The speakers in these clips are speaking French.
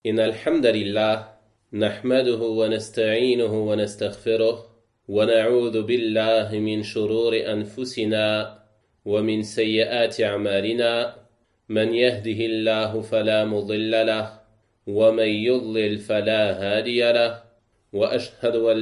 إن الحمد لله نحمده ونستعينه ونستغفره ونعوذ بالله من شرور أنفسنا ومن سيئات أعمالنا من يهده الله فلا مضل له ومن يضلل فلا هادي له وأشهد أن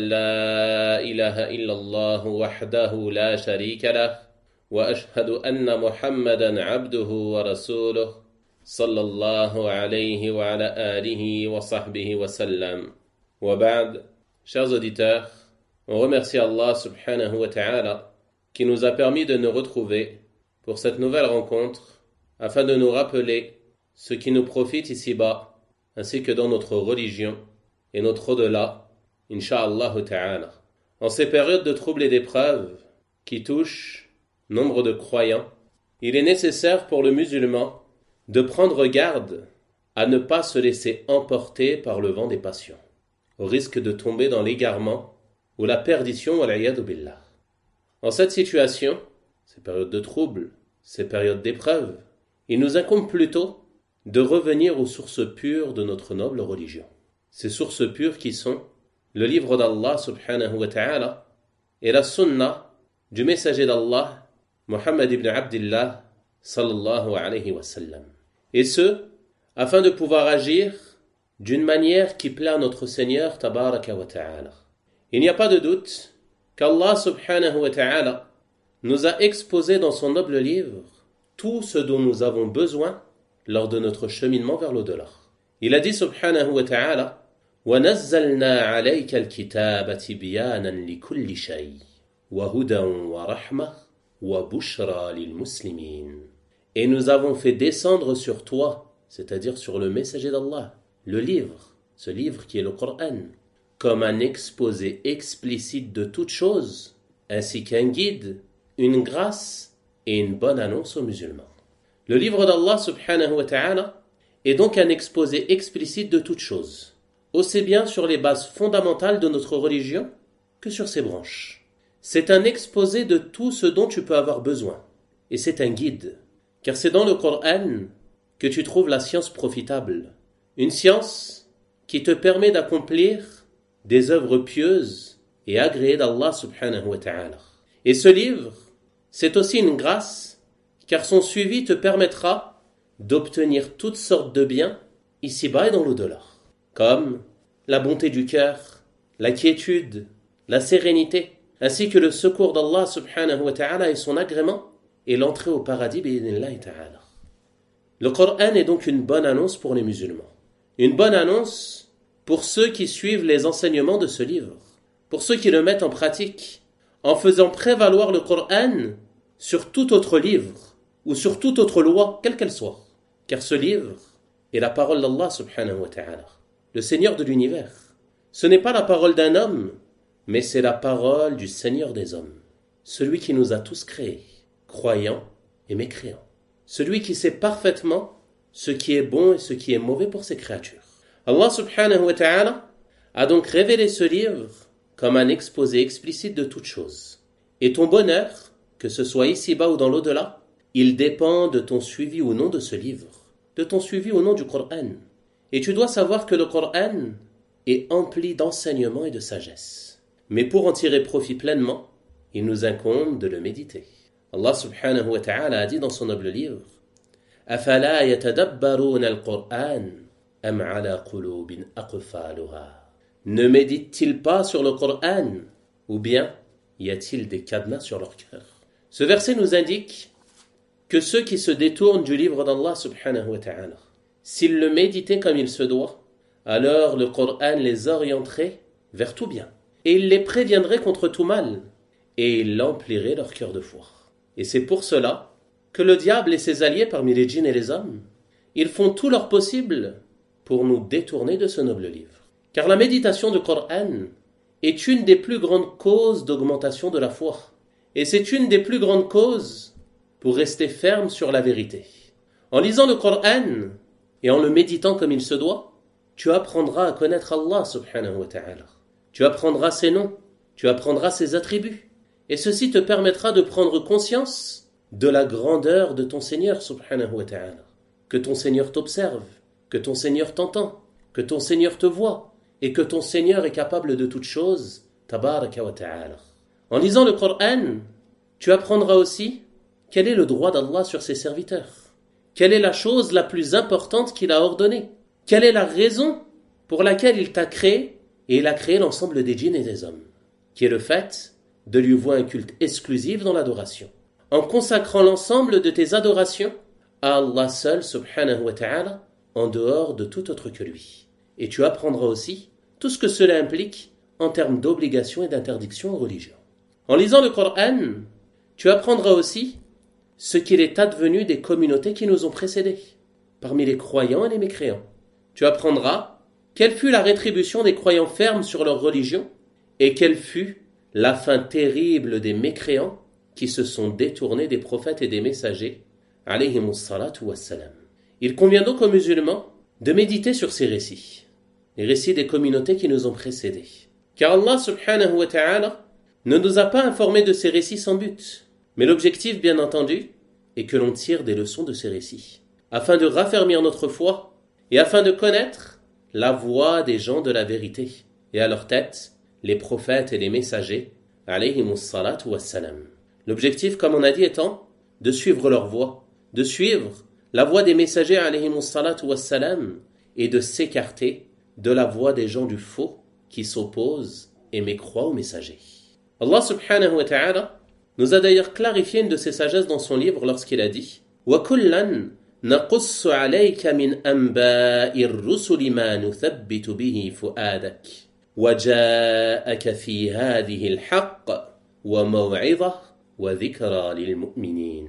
لا إله إلا الله وحده لا شريك له وأشهد أن محمدا عبده ورسوله صلى الله عليه وعلى آله وصحبه وسلم. وبعد, chers auditeurs, on remercie Allah subhanahu wa ta'ala qui nous a permis de nous retrouver pour cette nouvelle rencontre afin de nous rappeler ce qui nous profite ici-bas ainsi que dans notre religion et notre au-delà, insha'Allah ta'ala. En ces périodes de troubles et d'épreuves qui touchent nombre de croyants, il est nécessaire pour le musulman de prendre garde à ne pas se laisser emporter par le vent des passions, au risque de tomber dans l'égarement ou la perdition wal'iyadu billah. En cette situation, ces périodes de troubles, ces périodes d'épreuves, il nous incombe plutôt de revenir aux sources pures de notre noble religion. Ces sources pures qui sont le livre d'Allah subhanahu wa ta'ala et la sunna du messager d'Allah, Muhammad ibn Abdillah sallallahu alayhi wa sallam. Et ce, afin de pouvoir agir d'une manière qui plaît à notre Seigneur tabaraka wa ta'ala. Il n'y a pas de doute qu'Allah subhanahu wa ta'ala nous a exposé dans son noble livre tout ce dont nous avons besoin lors de notre cheminement vers l'au-delà. Il a dit subhanahu wa ta'ala وَنَزَّلْنَا عَلَيْكَ الْكِتَابَ تِبْيَانًا لِكُلِّ شَيْءٍ وَهُدًى وَرَحْمَةً وَبُشْرَى لِلْمُسْلِمِينَ. Et nous avons fait descendre sur toi, c'est-à-dire sur le messager d'Allah, le livre, ce livre qui est le Coran, comme un exposé explicite de toutes choses, ainsi qu'un guide, une grâce et une bonne annonce aux musulmans. Le livre d'Allah subhanahu wa ta'ala est donc un exposé explicite de toutes choses, aussi bien sur les bases fondamentales de notre religion que sur ses branches. C'est un exposé de tout ce dont tu peux avoir besoin, et c'est un guide. Car c'est dans le Coran que tu trouves la science profitable. Une science qui te permet d'accomplir des œuvres pieuses et agréées d'Allah subhanahu wa ta'ala. Et ce livre, c'est aussi une grâce, car son suivi te permettra d'obtenir toutes sortes de biens ici-bas et dans l'au-delà. Comme la bonté du cœur, la quiétude, la sérénité, ainsi que le secours d'Allah subhanahu wa ta'ala et son agrément, et l'entrée au paradis bi'idhnillahi ta'ala. Le Coran est donc une bonne annonce pour les musulmans. Une bonne annonce pour ceux qui suivent les enseignements de ce livre. Pour ceux qui le mettent en pratique, en faisant prévaloir le Coran sur tout autre livre, ou sur toute autre loi, quelle qu'elle soit. Car ce livre est la parole d'Allah subhanahu wa ta'ala, le Seigneur de l'univers. Ce n'est pas la parole d'un homme, mais c'est la parole du Seigneur des hommes, celui qui nous a tous créés, croyants et mécréants. Celui qui sait parfaitement ce qui est bon et ce qui est mauvais pour ses créatures. Allah subhanahu wa ta'ala a donc révélé ce livre comme un exposé explicite de toutes choses. Et ton bonheur, que ce soit ici-bas ou dans l'au-delà, il dépend de ton suivi ou non de ce livre, de ton suivi ou non du Coran. Et tu dois savoir que le Coran est empli d'enseignements et de sagesse. Mais pour en tirer profit pleinement, il nous incombe de le méditer. Allah subhanahu wa ta'ala a dit dans son noble livre أَفَلَا يَتَدَبَّرُونَ الْقُرْآنَ أَمْ عَلَى قُلُوبٍ أَقْفَالُهَا. Ne méditent-ils pas sur le Coran, ou bien y a-t-il des cadenas sur leur cœur? Ce verset nous indique que ceux qui se détournent du livre d'Allah subhanahu wa ta'ala, s'ils le méditaient comme il se doit, alors le Coran les orienterait vers tout bien, et il les préviendrait contre tout mal, et il emplirait leur cœur de foi. Et c'est pour cela que le diable et ses alliés parmi les djinns et les hommes, ils font tout leur possible pour nous détourner de ce noble livre. Car la méditation du Coran est une des plus grandes causes d'augmentation de la foi. Et c'est une des plus grandes causes pour rester ferme sur la vérité. En lisant le Coran et en le méditant comme il se doit, tu apprendras à connaître Allah subhanahu wa ta'ala. Tu apprendras ses noms, tu apprendras ses attributs. Et ceci te permettra de prendre conscience de la grandeur de ton Seigneur subhanahu wa ta'ala. Que ton Seigneur t'observe, que ton Seigneur t'entend, que ton Seigneur te voit et que ton Seigneur est capable de toutes choses, tabaraka wa ta'ala. En lisant le Coran, tu apprendras aussi quel est le droit d'Allah sur ses serviteurs. Quelle est la chose la plus importante qu'il a ordonnée? Quelle est la raison pour laquelle il t'a créé et il a créé l'ensemble des djinns et des hommes? Qui est le fait de lui vouer un culte exclusif dans l'adoration. En consacrant l'ensemble de tes adorations à Allah seul, subhanahu wa ta'ala, en dehors de tout autre que lui. Et tu apprendras aussi tout ce que cela implique en termes d'obligations et d'interdictions en religion. En lisant le Coran, tu apprendras aussi ce qu'il est advenu des communautés qui nous ont précédés, parmi les croyants et les mécréants. Tu apprendras quelle fut la rétribution des croyants fermes sur leur religion et quelle fut la fin terrible des mécréants qui se sont détournés des prophètes et des messagers, alayhimus salatu wassalam. Il convient donc aux musulmans de méditer sur ces récits, les récits des communautés qui nous ont précédés. Car Allah subhanahu wa ta'ala ne nous a pas informés de ces récits sans but, mais l'objectif, bien entendu, est que l'on tire des leçons de ces récits, afin de raffermir notre foi et afin de connaître la voie des gens de la vérité, et à leur tête, les prophètes et les messagers, alayhimus salatu wassalam. L'objectif, comme on a dit, étant de suivre leur voie, de suivre la voie des messagers, alayhimus salatu wassalam, et de s'écarter de la voie des gens du faux qui s'opposent et mécroient aux messagers. Allah subhanahu wa ta'ala nous a d'ailleurs clarifié une de ses sagesses dans son livre lorsqu'il a dit وَكُلًّا نَقُصُّ عَلَيْكَ مِنْ أَنْبَاءِ الرُّسُلِ مَا نُثَبِّتُ بِهِ فُؤَادَكَ وَجَاءَكَ فِي هَذِهِ الْحَقِّ وَمَوْعِظَةٌ وَذِكْرَى لِلْمُؤْمِنِينَ.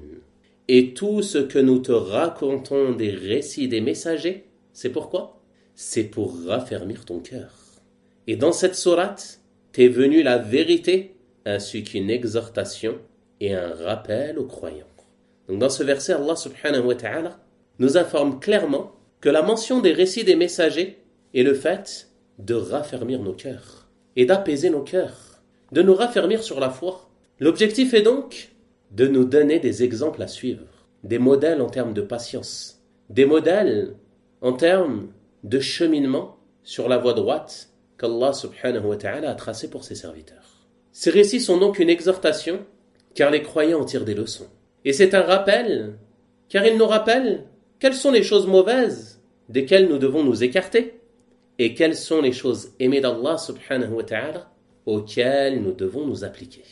Et tout ce que nous te racontons des récits des messagers, c'est pourquoi? C'est pour raffermir ton cœur. Et dans cette sourate, t'est venue la vérité, ainsi qu'une exhortation et un rappel aux croyants. Donc dans ce verset, Allah subhanahu wa ta'ala nous informe clairement que la mention des récits des messagers est le fait de raffermir nos cœurs et d'apaiser nos cœurs, de nous raffermir sur la foi. L'objectif est donc de nous donner des exemples à suivre, des modèles en termes de patience, des modèles en termes de cheminement sur la voie droite qu'Allah subhanahu wa ta'ala a tracée pour ses serviteurs. Ces récits sont donc une exhortation, car les croyants en tirent des leçons. Et c'est un rappel, car ils nous rappellent quelles sont les choses mauvaises desquelles nous devons nous écarter, et quelles sont les choses aimées d'Allah subhanahu wa ta'ala auxquelles nous devons nous appliquer.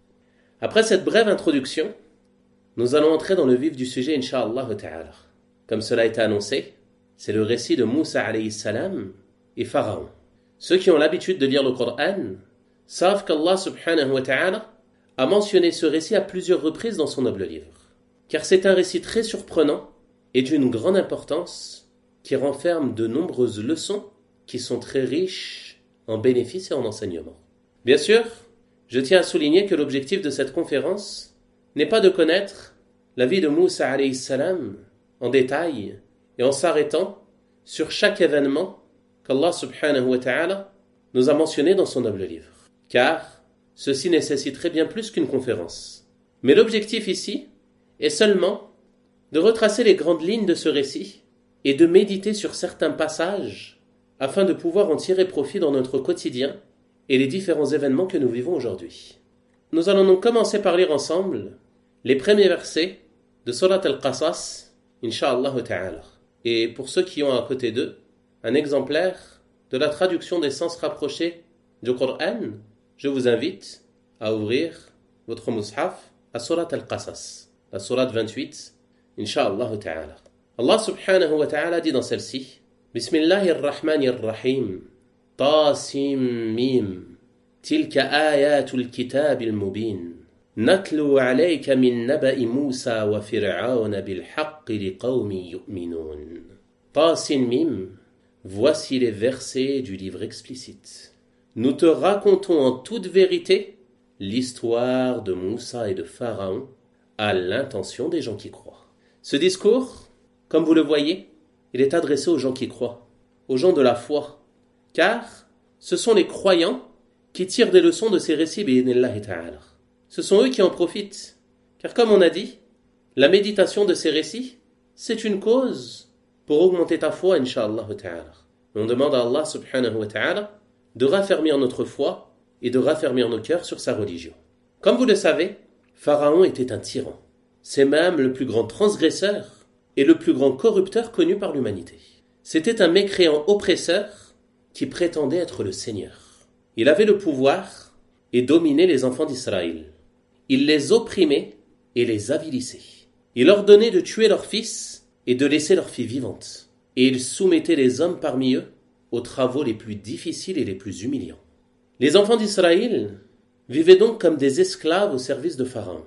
Après cette brève introduction, nous allons entrer dans le vif du sujet, incha'Allah ta'ala. Comme cela a été annoncé, c'est le récit de Moussa alayhi salam et Pharaon. Ceux qui ont l'habitude de lire le Coran savent qu'Allah subhanahu wa ta'ala a mentionné ce récit à plusieurs reprises dans son noble livre. Car c'est un récit très surprenant et d'une grande importance qui renferme de nombreuses leçons qui sont très riches en bénéfices et en enseignements. Bien sûr, je tiens à souligner que l'objectif de cette conférence n'est pas de connaître la vie de Moussa alayhi salam en détail et en s'arrêtant sur chaque événement qu'Allah subhanahu wa ta'ala nous a mentionné dans son noble livre. Car ceci nécessiterait bien plus qu'une conférence. Mais l'objectif ici est seulement de retracer les grandes lignes de ce récit et de méditer sur certains passages afin de pouvoir en tirer profit dans notre quotidien et les différents événements que nous vivons aujourd'hui. Nous allons donc commencer par lire ensemble les premiers versets de Surat Al-Qasas, incha'Allah ta'ala. Et pour ceux qui ont à côté d'eux un exemplaire de la traduction des sens rapprochés du Coran, je vous invite à ouvrir votre mushaf à Surat Al-Qasas, la Surat 28, incha'Allah ta'ala. Allah subhanahu wa ta'ala dit dans celle-ci, Bismillahirrahmanirrahim, Tasim Mim, Tilka ayatul kitabil mubin, Natlu alayka min naba'i Musa wa Fir'auna bil haqqi liqawmi yu'minun. Tasim Mim, voici les versets du livre explicite. Nous te racontons en toute vérité l'histoire de Moussa et de Pharaon à l'intention des gens qui croient. Ce discours, comme vous le voyez, il est adressé aux gens qui croient, aux gens de la foi, car ce sont les croyants qui tirent des leçons de ces récits bi'idhnillahi ta'ala. Ce sont eux qui en profitent, car comme on a dit, la méditation de ces récits, c'est une cause pour augmenter ta foi, incha'Allah ta'ala. On demande à Allah subhanahu wa ta'ala de raffermir notre foi et de raffermir nos cœurs sur sa religion. Comme vous le savez, Pharaon était un tyran. C'est même le plus grand transgresseur et le plus grand corrupteur connu par l'humanité. C'était un mécréant oppresseur qui prétendait être le Seigneur. Il avait le pouvoir et dominait les enfants d'Israël. Il les opprimait et les avilissait. Il ordonnait de tuer leurs fils et de laisser leurs filles vivantes. Et il soumettait les hommes parmi eux aux travaux les plus difficiles et les plus humiliants. Les enfants d'Israël vivaient donc comme des esclaves au service de Pharaon,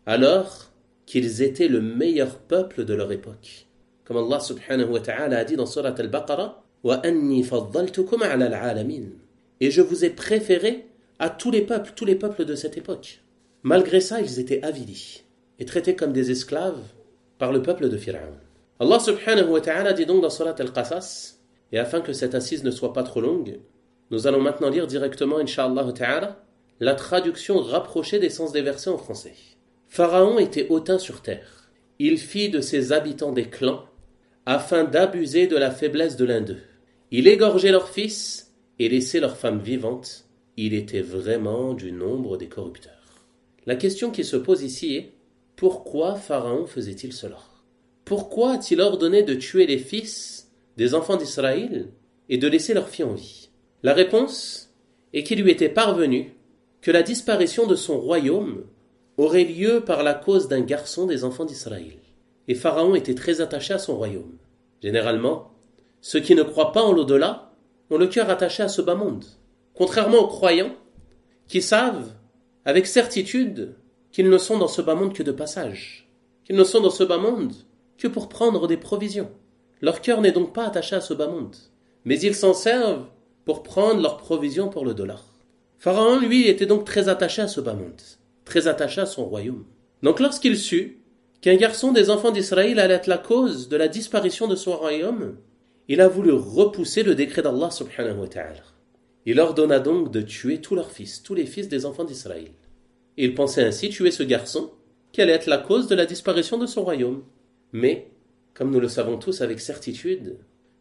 alors qu'ils étaient le meilleur peuple de leur époque. Comme Allah subhanahu wa ta'ala a dit dans Surat Al-Baqarah, وَأَنِّي فَضَّلْتُكُمْ عَلَى الْعَالَمِينَ. Et je vous ai préféré à tous les peuples de cette époque. Malgré ça, ils étaient avilis et traités comme des esclaves par le peuple de Pharaon. Allah subhanahu wa ta'ala dit donc dans Surat Al-Qasas, et afin que cette assise ne soit pas trop longue, nous allons maintenant lire directement, incha'Allah ta'ala, la traduction rapprochée des sens des versets en français. Pharaon était hautain sur terre. Il fit de ses habitants des clans, afin d'abuser de la faiblesse de l'un d'eux. Il égorgeait leurs fils et laissait leurs femmes vivantes. Il était vraiment du nombre des corrupteurs. La question qui se pose ici est, pourquoi Pharaon faisait-il cela ? Pourquoi a-t-il ordonné de tuer les fils des enfants d'Israël et de laisser leurs filles en vie ? La réponse est qu'il lui était parvenu que la disparition de son royaume aurait lieu par la cause d'un garçon des enfants d'Israël. Et Pharaon était très attaché à son royaume. Généralement, ceux qui ne croient pas en l'au-delà ont le cœur attaché à ce bas monde. Contrairement aux croyants qui savent avec certitude qu'ils ne sont dans ce bas monde que de passage, qu'ils ne sont dans ce bas monde que pour prendre des provisions. Leur cœur n'est donc pas attaché à ce bas monde, mais ils s'en servent pour prendre leurs provisions pour le dollar. Pharaon, lui, était donc très attaché à ce bas monde, très attaché à son royaume. Donc lorsqu'il sut qu'un garçon des enfants d'Israël allait être la cause de la disparition de son royaume, il a voulu repousser le décret d'Allah subhanahu wa ta'ala. Il ordonna donc de tuer tous leurs fils, tous les fils des enfants d'Israël. Et il pensait ainsi tuer ce garçon qui allait être la cause de la disparition de son royaume. Mais, comme nous le savons tous avec certitude,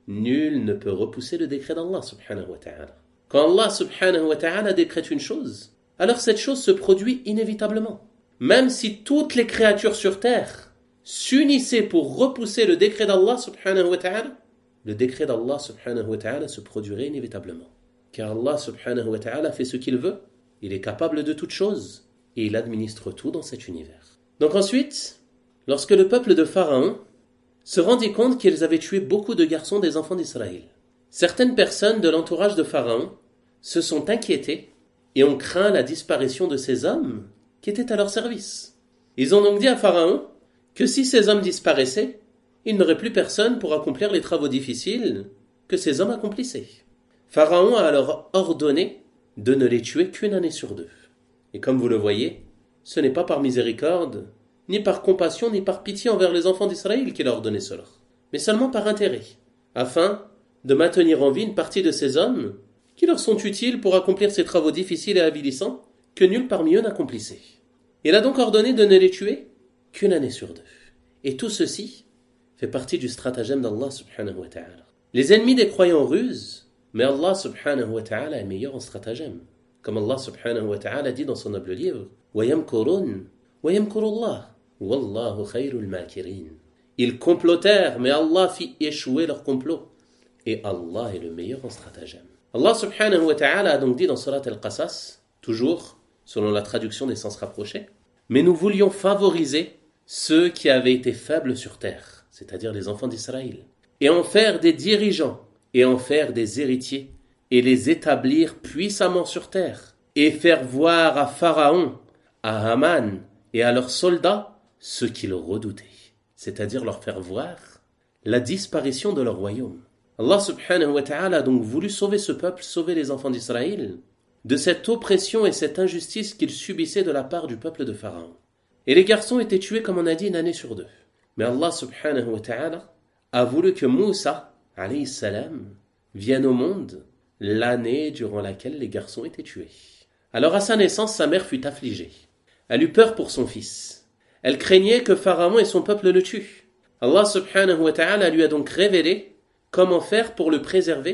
nul ne peut repousser le décret d'Allah subhanahu wa ta'ala. Quand Allah subhanahu wa ta'ala décrète une chose, alors cette chose se produit inévitablement. Même si toutes les créatures sur terre s'unissaient pour repousser le décret d'Allah subhanahu wa ta'ala, le décret d'Allah subhanahu wa ta'ala se produirait inévitablement. Car Allah subhanahu wa ta'ala fait ce qu'il veut, il est capable de toutes choses, et il administre tout dans cet univers. Donc ensuite, lorsque le peuple de Pharaon se rendit compte qu'ils avaient tué beaucoup de garçons des enfants d'Israël, certaines personnes de l'entourage de Pharaon se sont inquiétées et ont craint la disparition de ces hommes qui étaient à leur service. Ils ont donc dit à Pharaon que si ces hommes disparaissaient, il n'aurait plus personne pour accomplir les travaux difficiles que ces hommes accomplissaient. Pharaon a alors ordonné de ne les tuer qu'une année sur 2. Et comme vous le voyez, ce n'est pas par miséricorde, ni par compassion, ni par pitié envers les enfants d'Israël qu'il a ordonné cela, mais seulement par intérêt, afin de maintenir en vie une partie de ces hommes qui leur sont utiles pour accomplir ces travaux difficiles et avilissants que nul parmi eux n'accomplissait. Il a donc ordonné de ne les tuer qu'une année sur 2. Et tout ceci fait partie du stratagème d'Allah subhanahu wa ta'ala. Les ennemis des croyants rusent, mais Allah subhanahu wa ta'ala est meilleur en stratagème. Comme Allah subhanahu wa ta'ala dit dans son noble livre, وَيَمْكُرُونَ وَيَمْكُرُ اللَّهُ وَاللَّهُ خَيْرُ الْمَاكِرِينَ. Ils complotèrent, mais Allah fit échouer leur complot. Et Allah est le meilleur en stratagème. Allah subhanahu wa ta'ala a donc dit dans Surat Al-Qasas, toujours selon la traduction des sens rapprochés, mais nous voulions favoriser ceux qui avaient été faibles sur terre, c'est-à-dire les enfants d'Israël, et en faire des dirigeants, et en faire des héritiers, et les établir puissamment sur terre, et faire voir à Pharaon, à Haman et à leurs soldats ce qu'ils redoutaient, c'est-à-dire leur faire voir la disparition de leur royaume. Allah subhanahu wa ta'ala a donc voulu sauver ce peuple, sauver les enfants d'Israël, de cette oppression et cette injustice qu'ils subissaient de la part du peuple de Pharaon. Et les garçons étaient tués, comme on a dit, une année sur 2. Mais Allah subhanahu wa ta'ala a voulu que Moussa, alayhi salam, vienne au monde l'année durant laquelle les garçons étaient tués. Alors à sa naissance, sa mère fut affligée. Elle eut peur pour son fils. Elle craignait que Pharaon et son peuple le tuent. Allah subhanahu wa ta'ala lui a donc révélé comment faire pour le préserver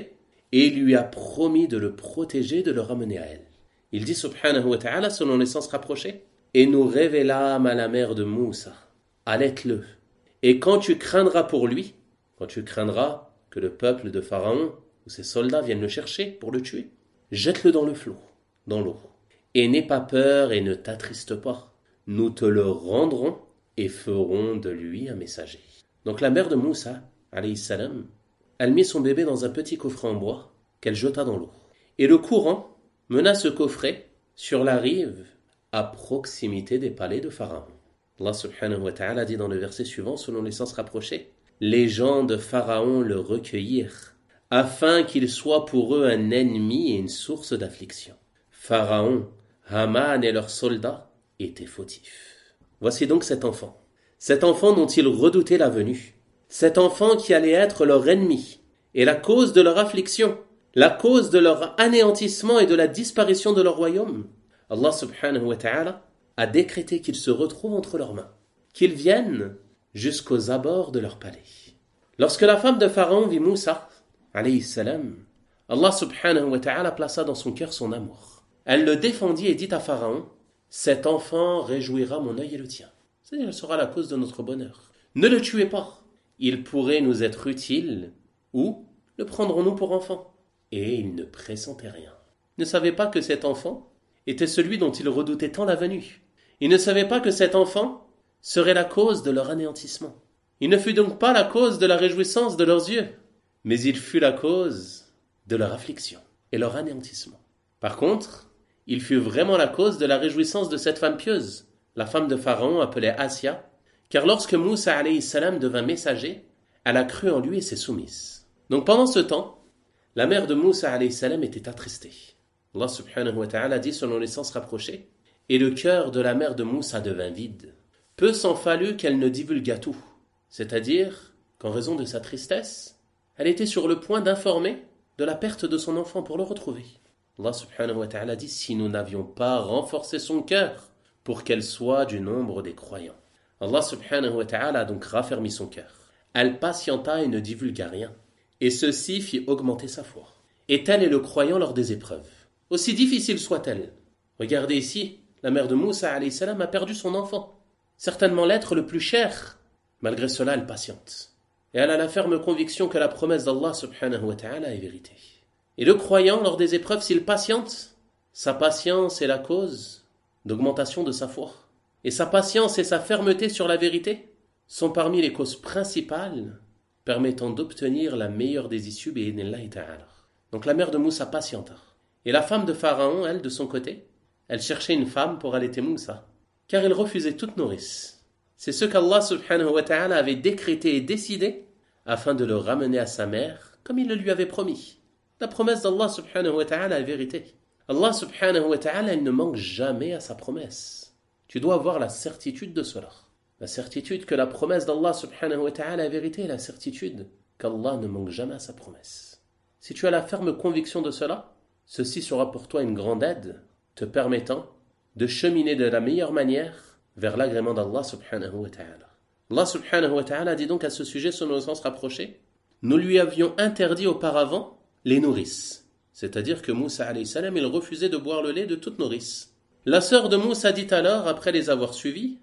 et lui a promis de le protéger, de le ramener à elle. Il dit subhanahu wa ta'ala selon les sens rapprochés, et nous révélâmes à la mère de Moussa, allaite-le, et quand tu craindras pour lui, quand tu craindras que le peuple de Pharaon ou ses soldats viennent le chercher pour le tuer, jette-le dans le flot, dans l'eau, et n'aie pas peur et ne t'attriste pas, nous te le rendrons et ferons de lui un messager. Donc la mère de Moussa, alayhi salam, elle mit son bébé dans un petit coffret en bois qu'elle jeta dans l'eau. Et le courant mena ce coffret sur la rive à proximité des palais de Pharaon. Allah subhanahu wa ta'ala dit dans le verset suivant, selon les sens rapprochés, les gens de Pharaon le recueillirent, afin qu'il soit pour eux un ennemi et une source d'affliction. Pharaon, Haman et leurs soldats étaient fautifs. Voici donc cet enfant dont ils redoutaient la venue, cet enfant qui allait être leur ennemi, et la cause de leur affliction, la cause de leur anéantissement et de la disparition de leur royaume. Allah subhanahu wa ta'ala a décrété qu'ils se retrouvent entre leurs mains, qu'ils viennent jusqu'aux abords de leur palais. Lorsque la femme de Pharaon vit Moussa, alayhi salam, Allah subhanahu wa ta'ala plaça dans son cœur son amour. Elle le défendit et dit à Pharaon, cet enfant réjouira mon œil et le tien. C'est-à-dire, il sera la cause de notre bonheur. Ne le tuez pas. Il pourrait nous être utile, ou le prendrons-nous pour enfant. Et il ne pressentait rien. Il ne savait pas que cet enfant était celui dont il redoutait tant la venue. Il ne savait pas que cet enfant serait la cause de leur anéantissement. Il ne fut donc pas la cause de la réjouissance de leurs yeux, mais il fut la cause de leur affliction et leur anéantissement. Par contre, il fut vraiment la cause de la réjouissance de cette femme pieuse, la femme de Pharaon appelée Assia, car lorsque Moussa alayhi salam devint messager, elle a cru en lui et s'est soumise. Donc pendant ce temps, la mère de Moussa alayhi salam était attristée. Allah subhanahu wa ta'ala dit selon les sens rapprochés, et le cœur de la mère de Moussa devint vide. Peu s'en fallut qu'elle ne divulgât tout, c'est-à-dire qu'en raison de sa tristesse, elle était sur le point d'informer de la perte de son enfant pour le retrouver. Allah subhanahu wa ta'ala dit, si nous n'avions pas renforcé son cœur pour qu'elle soit du nombre des croyants. Allah subhanahu wa ta'ala a donc raffermi son cœur. Elle patienta et ne divulgua rien. Et ceci fit augmenter sa foi. Et tel est le croyant lors des épreuves, aussi difficile soit-elle. Regardez ici, la mère de Moussa alayhi salam a perdu son enfant, certainement l'être le plus cher. Malgré cela, elle patiente. Et elle a la ferme conviction que la promesse d'Allah subhanahu wa ta'ala est vérité. Et le croyant, lors des épreuves, s'il patiente, sa patience est la cause d'augmentation de sa foi. Et sa patience et sa fermeté sur la vérité sont parmi les causes principales permettant d'obtenir la meilleure des issues bi'idhnillahi ta'ala. Donc la mère de Moussa patienta. Et la femme de Pharaon, elle, de son côté, elle cherchait une femme pour allaiter Moussa, car il refusait toute nourrice. C'est ce qu'Allah subhanahu wa ta'ala avait décrété et décidé afin de le ramener à sa mère, comme il le lui avait promis. La promesse d'Allah subhanahu wa ta'ala est vérité. Allah subhanahu wa ta'ala, il ne manque jamais à sa promesse. Tu dois avoir la certitude de cela. La certitude que la promesse d'Allah subhanahu wa ta'ala est vérité et la certitude qu'Allah ne manque jamais à sa promesse. Si tu as la ferme conviction de cela, ceci sera pour toi une grande aide, te permettant de cheminer de la meilleure manière vers l'agrément d'Allah subhanahu wa ta'ala. Allah subhanahu wa ta'ala dit donc à ce sujet, selon le sens rapproché, nous lui avions interdit auparavant les nourrices. C'est-à-dire que Moussa alayhi salam, il refusait de boire le lait de toute nourrice. La sœur de Moussa dit alors, après avoir suivi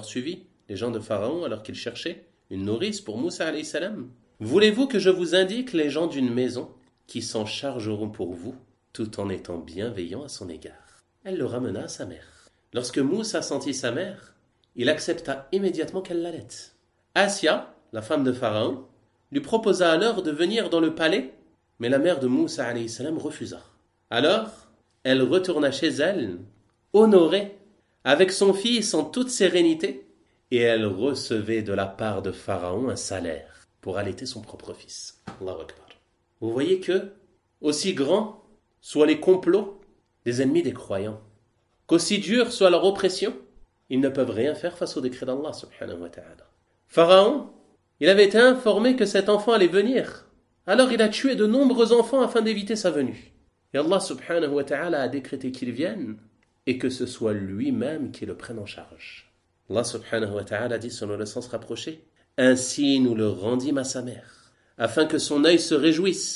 les gens de Pharaon alors qu'ils cherchaient une nourrice pour Moussa alayhi salam, voulez-vous que je vous indique les gens d'une maison qui s'en chargeront pour vous, tout en étant bienveillants à son égard? Elle le ramena à sa mère. Lorsque Moussa sentit sa mère, il accepta immédiatement qu'elle l'allaite. Assia, la femme de Pharaon, lui proposa alors de venir dans le palais, mais la mère de Moussa alayhi salam refusa. Alors, elle retourna chez elle, honorée, avec son fils en toute sérénité, et elle recevait de la part de Pharaon un salaire pour allaiter son propre fils. Allahu Akbar. Vous voyez que, aussi grands soient les complots des ennemis des croyants, qu'aussi dure soit leur oppression, ils ne peuvent rien faire face au décret d'Allah subhanahu wa ta'ala. Pharaon, il avait été informé que cet enfant allait venir, alors il a tué de nombreux enfants afin d'éviter sa venue. Et Allah subhanahu wa ta'ala a décrété qu'il vienne et que ce soit lui-même qui le prenne en charge. Allah subhanahu wa ta'ala dit selon le sens rapproché, ainsi nous le rendîmes à sa mère, afin que son œil se réjouisse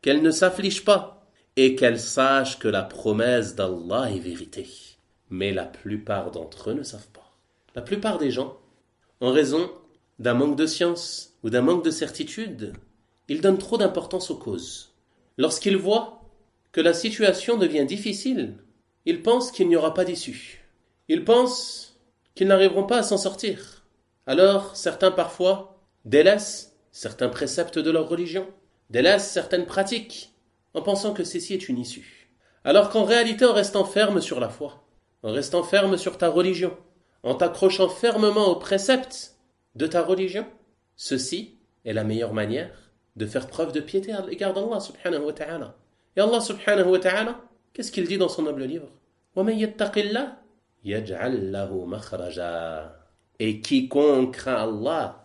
qu'elle ne s'afflige pas et qu'elle sache que la promesse d'Allah est vérité. Mais la plupart d'entre eux ne savent pas. La plupart des gens, en raison d'un manque de science ou d'un manque de certitude, ils donnent trop d'importance aux causes. Lorsqu'ils voient que la situation devient difficile, ils pensent qu'il n'y aura pas d'issue. Ils pensent qu'ils n'arriveront pas à s'en sortir. Alors, certains parfois délaissent certains préceptes de leur religion, délaissent certaines pratiques, en pensant que ceci est une issue. Alors qu'en réalité, en restant ferme sur la foi, en restant ferme sur ta religion, en t'accrochant fermement aux préceptes de ta religion, ceci est la meilleure manière de faire preuve de piété à l'égard d'Allah subhanahu wa ta'ala. Et Allah subhanahu wa ta'ala, qu'est-ce qu'il dit dans son noble livre? وَمَن يَتَّقِ اللَّهَ يَجْعَلْ لَهُ مَخْرَجًا. Et quiconque craint Allah,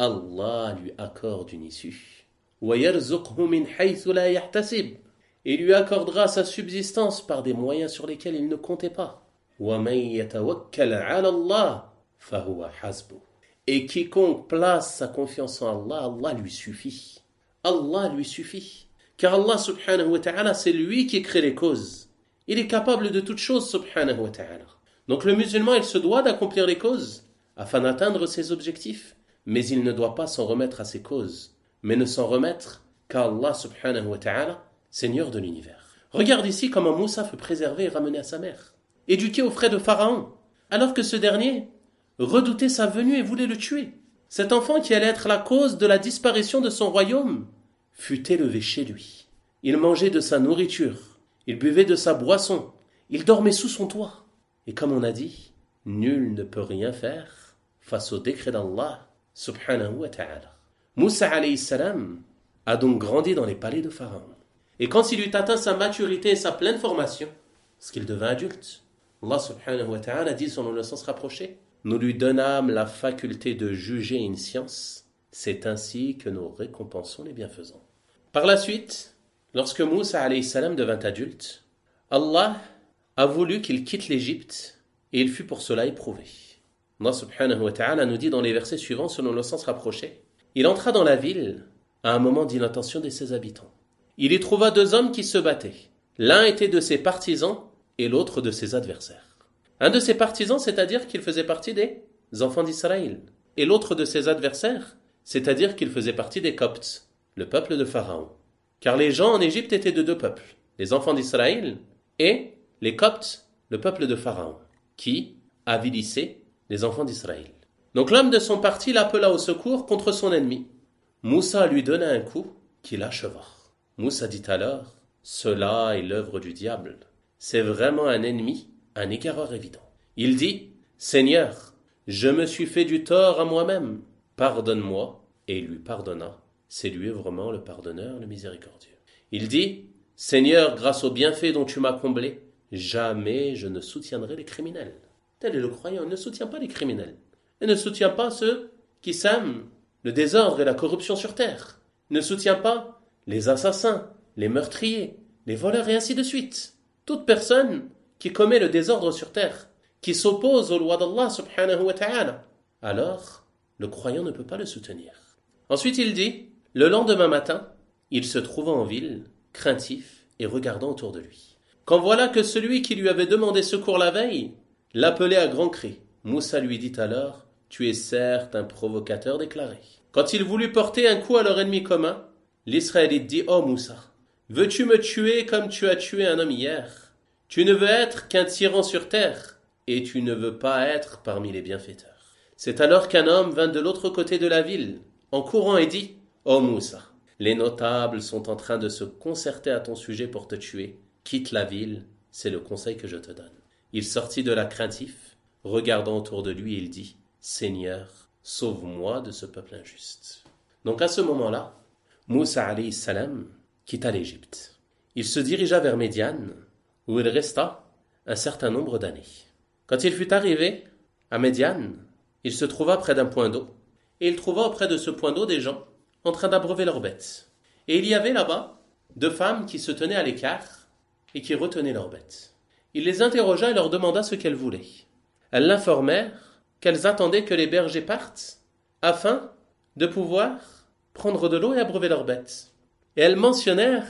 Allah lui accorde une issue. وَيَرْزُقْهُ مِنْ حَيْثُ لَا يَحْتَسِبْ. Et lui accordera sa subsistance par des moyens sur lesquels il ne comptait pas. وَمَن يَتَوَكَّلْ عَلَى اللَّهِ فَهُوَ حَسْبُهُ. Et quiconque place sa confiance en Allah, Allah lui suffit. Allah lui suffit. Car Allah subhanahu wa ta'ala, c'est lui qui crée les causes. Il est capable de toutes choses subhanahu wa ta'ala. Donc le musulman, il se doit d'accomplir les causes afin d'atteindre ses objectifs. Mais il ne doit pas s'en remettre à ses causes, mais ne s'en remettre qu'à Allah subhanahu wa ta'ala, Seigneur de l'univers. Regarde ici comment Moussa fut préservé et ramené à sa mère, éduqué aux frais de Pharaon, alors que ce dernier redoutait sa venue et voulait le tuer. Cet enfant qui allait être la cause de la disparition de son royaume fut élevé chez lui. Il mangeait de sa nourriture, il buvait de sa boisson, il dormait sous son toit. Et comme on a dit, nul ne peut rien faire face au décret d'Allah subhanahu wa ta'ala. Moussa alayhi salam a donc grandi dans les palais de Pharaon. Et quand il eut atteint sa maturité et sa pleine formation, parce qu'il devint adulte, Allah subhanahu wa ta'ala dit selon le sens rapproché, nous lui donnâmes la faculté de juger une science, c'est ainsi que nous récompensons les bienfaisants. Par la suite, lorsque Moussa alayhi salam devint adulte, Allah a voulu qu'il quitte l'Égypte et il fut pour cela éprouvé. Allah subhanahu wa ta'ala nous dit dans les versets suivants selon le sens rapproché, il entra dans la ville à un moment d'inattention de ses habitants. Il y trouva deux hommes qui se battaient. L'un était de ses partisans et l'autre de ses adversaires. Un de ses partisans, c'est-à-dire qu'il faisait partie des enfants d'Israël. Et l'autre de ses adversaires, c'est-à-dire qu'il faisait partie des Coptes, le peuple de Pharaon. Car les gens en Égypte étaient de deux peuples, les enfants d'Israël et les Coptes, le peuple de Pharaon, qui avilissaient les enfants d'Israël. Donc l'homme de son parti l'appela au secours contre son ennemi. Moussa lui donna un coup qui l'acheva. Moussa dit alors, cela est l'œuvre du diable. C'est vraiment un ennemi, un égareur évident. Il dit, Seigneur, je me suis fait du tort à moi-même. Pardonne-moi. Et il lui pardonna. C'est lui vraiment le pardonneur, le miséricordieux. Il dit, Seigneur, grâce aux bienfaits dont tu m'as comblé, jamais je ne soutiendrai les criminels. Tel est le croyant, il ne soutient pas les criminels. Il ne soutient pas ceux qui sèment le désordre et la corruption sur terre. Il ne soutient pas les assassins, les meurtriers, les voleurs et ainsi de suite. Toute personne qui commet le désordre sur terre, qui s'oppose aux lois d'Allah subhanahu wa ta'ala, alors le croyant ne peut pas le soutenir. Ensuite il dit, le lendemain matin, il se trouva en ville, craintif et regardant autour de lui. Quand voilà que celui qui lui avait demandé secours la veille l'appelait à grands cris. Moussa lui dit alors, tu es certes un provocateur déclaré. Quand il voulut porter un coup à leur ennemi commun, l'Israélite dit, ô Moussa, veux-tu me tuer comme tu as tué un homme hier? Tu ne veux être qu'un tyran sur terre, et tu ne veux pas être parmi les bienfaiteurs. C'est alors qu'un homme vint de l'autre côté de la ville, en courant et dit, ô Moussa, les notables sont en train de se concerter à ton sujet pour te tuer. Quitte la ville, c'est le conseil que je te donne. Il sortit de là craintif, regardant autour de lui, il dit, Seigneur, sauve-moi de ce peuple injuste. Donc à ce moment-là, Moussa alayhi salam quitta l'Égypte. Il se dirigea vers Médiane, où il resta un certain nombre d'années. Quand il fut arrivé à Médiane, il se trouva près d'un point d'eau, et il trouva auprès de ce point d'eau des gens en train d'abreuver leurs bêtes. Et il y avait là-bas deux femmes qui se tenaient à l'écart et qui retenaient leurs bêtes. Il les interrogea et leur demanda ce qu'elles voulaient. Elles l'informèrent qu'elles attendaient que les bergers partent afin de pouvoir prendre de l'eau et abreuver leurs bêtes. Et elles mentionnèrent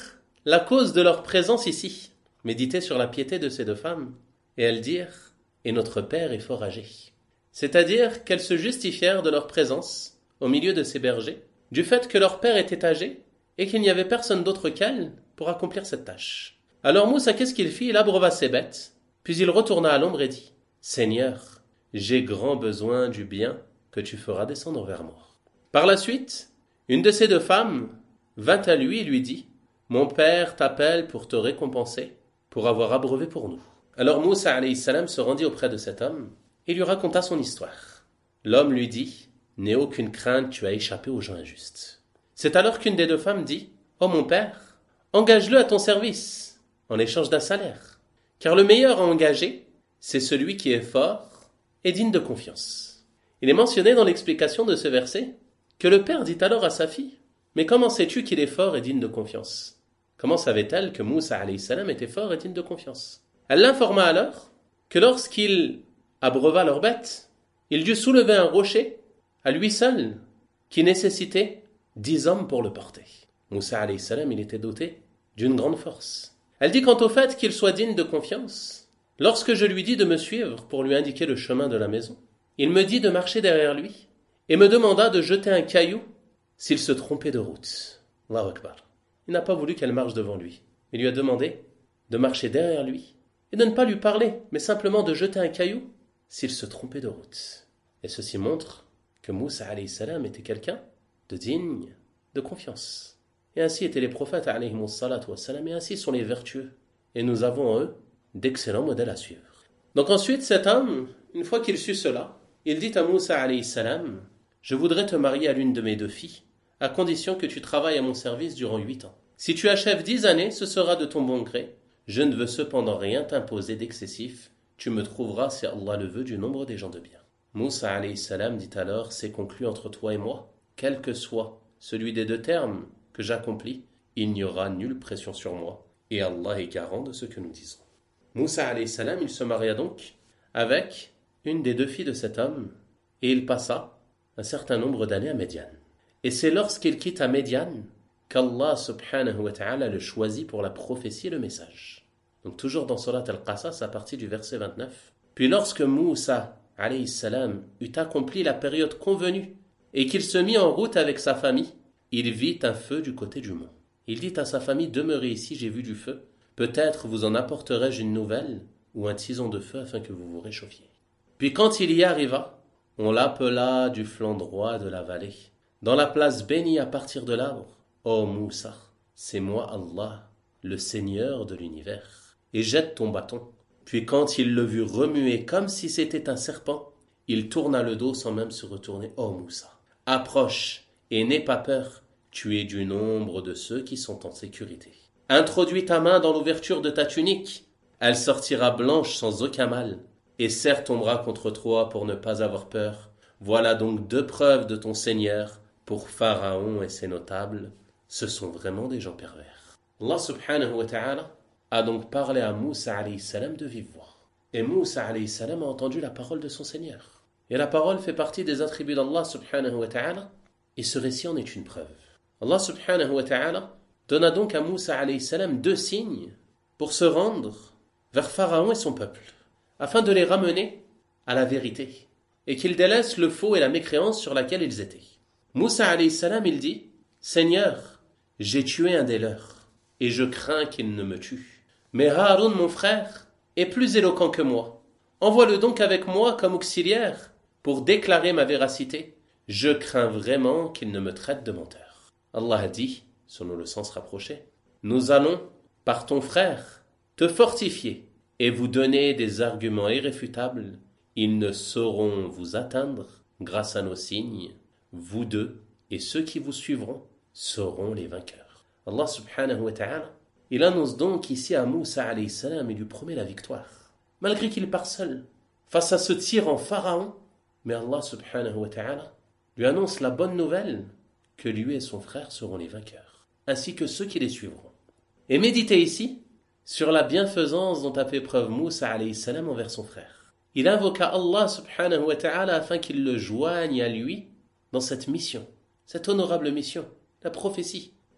la cause de leur présence ici, méditer sur la piété de ces deux femmes, et elles dirent « Et notre père est fort âgé ». C'est-à-dire qu'elles se justifièrent de leur présence au milieu de ces bergers, du fait que leur père était âgé et qu'il n'y avait personne d'autre qu'elles pour accomplir cette tâche. Alors Moussa, qu'est-ce qu'il fit? Il abreuva ses bêtes, puis il retourna à l'ombre et dit « Seigneur, j'ai grand besoin du bien que tu feras descendre vers moi. » Par la suite, une de ces deux femmes vint à lui et lui dit « Mon père t'appelle pour te récompenser, pour avoir abreuvé pour nous. » Alors Moussa alayhi salam se rendit auprès de cet homme et lui raconta son histoire. L'homme lui dit « N'aie aucune crainte, tu as échappé aux gens injustes. » C'est alors qu'une des deux femmes dit « Oh mon père, engage-le à ton service, en échange d'un salaire. Car le meilleur à engager, c'est celui qui est fort et digne de confiance. » Il est mentionné dans l'explication de ce verset que le père dit alors à sa fille « Mais comment sais-tu qu'il est fort et digne de confiance ?» Comment savait-elle que Moussa alayhi salam était fort et digne de confiance? Elle l'informa alors que lorsqu'il abreuva leurs bêtes, il dut soulever un rocher à lui seul qui nécessitait 10 hommes pour le porter. Moussa alayhi salam, il était doté d'une grande force. Elle dit quant au fait qu'il soit digne de confiance, lorsque je lui dis de me suivre pour lui indiquer le chemin de la maison, il me dit de marcher derrière lui et me demanda de jeter un caillou s'il se trompait de route. Allahu Akbar. Il n'a pas voulu qu'elle marche devant lui. Il lui a demandé de marcher derrière lui et de ne pas lui parler, mais simplement de jeter un caillou s'il se trompait de route. Et ceci montre que Moussa alayhi salam était quelqu'un de digne, de confiance. Et ainsi étaient les prophètes alayhi salatu wassalam, et ainsi sont les vertueux. Et nous avons en eux d'excellents modèles à suivre. Donc ensuite, cet homme, une fois qu'il sut cela, il dit à Moussa alayhi salam, « Je voudrais te marier à l'une de mes deux filles, à condition que tu travailles à mon service durant 8 ans. Si tu achèves 10 années, ce sera de ton bon gré. Je ne veux cependant rien t'imposer d'excessif. Tu me trouveras, si Allah le veut, du nombre des gens de bien. » Moussa alayhi salam dit alors, « C'est conclu entre toi et moi. Quel que soit celui des deux termes que j'accomplis, il n'y aura nulle pression sur moi. Et Allah est garant de ce que nous disons. » Moussa alayhi salam, il se maria donc avec une des deux filles de cet homme, et il passa un certain nombre d'années à Médian. Et c'est lorsqu'il quitte à Médian qu'Allah subhanahu wa ta'ala le choisit pour la prophétie et le message. Donc toujours dans Surat Al-Qasas, à partir du verset 29. Puis lorsque Moussa alayhi salam eut accompli la période convenue et qu'il se mit en route avec sa famille, il vit un feu du côté du mont. Il dit à sa famille, « Demeurez ici, j'ai vu du feu. Peut-être vous en apporterai-je une nouvelle ou un tison de feu afin que vous vous réchauffiez. » Puis quand il y arriva, on l'appela du flanc droit de la vallée, dans la place bénie à partir de l'arbre. « Ô Moussa, c'est moi Allah, le Seigneur de l'univers, et jette ton bâton. » Puis quand il le vut remuer comme si c'était un serpent, il tourna le dos sans même se retourner. « Ô Moussa, approche et n'aie pas peur, tu es du nombre de ceux qui sont en sécurité. Introduis ta main dans l'ouverture de ta tunique, elle sortira blanche sans aucun mal, et serre ton bras contre toi pour ne pas avoir peur. Voilà donc 2 preuves de ton Seigneur pour Pharaon et ses notables. Ce sont vraiment des gens pervers. » Allah subhanahu wa ta'ala a donc parlé à Moussa alayhi salam de vive voix. Et Moussa alayhi salam a entendu la parole de son Seigneur. Et la parole fait partie des attributs d'Allah subhanahu wa ta'ala, et ce récit en est une preuve. Allah subhanahu wa ta'ala donna donc à Moussa alayhi salam 2 signes pour se rendre vers Pharaon et son peuple, afin de les ramener à la vérité, et qu'ils délaissent le faux et la mécréance sur laquelle ils étaient. Moussa alayhi salam, il dit, « Seigneur, j'ai tué un des leurs, et je crains qu'il ne me tue. Mais Haroun, mon frère, est plus éloquent que moi. Envoie-le donc avec moi comme auxiliaire pour déclarer ma véracité. Je crains vraiment qu'il ne me traite de menteur. » Allah a dit, selon le sens rapproché, « Nous allons, par ton frère, te fortifier et vous donner des arguments irréfutables. Ils ne sauront vous atteindre grâce à nos signes. Vous deux et ceux qui vous suivront seront les vainqueurs. » Allah subhanahu wa ta'ala, il annonce donc ici à Moussa alayhi salam et lui promet la victoire, malgré qu'il part seul face à ce tyran Pharaon. Mais Allah subhanahu wa ta'ala lui annonce la bonne nouvelle que lui et son frère seront les vainqueurs, ainsi que ceux qui les suivront. Et méditez ici sur la bienfaisance dont a fait preuve Moussa alayhi salam envers son frère. Il invoqua Allah subhanahu wa ta'ala afin qu'il le joigne à lui dans cette mission, cette honorable mission, la prophétie.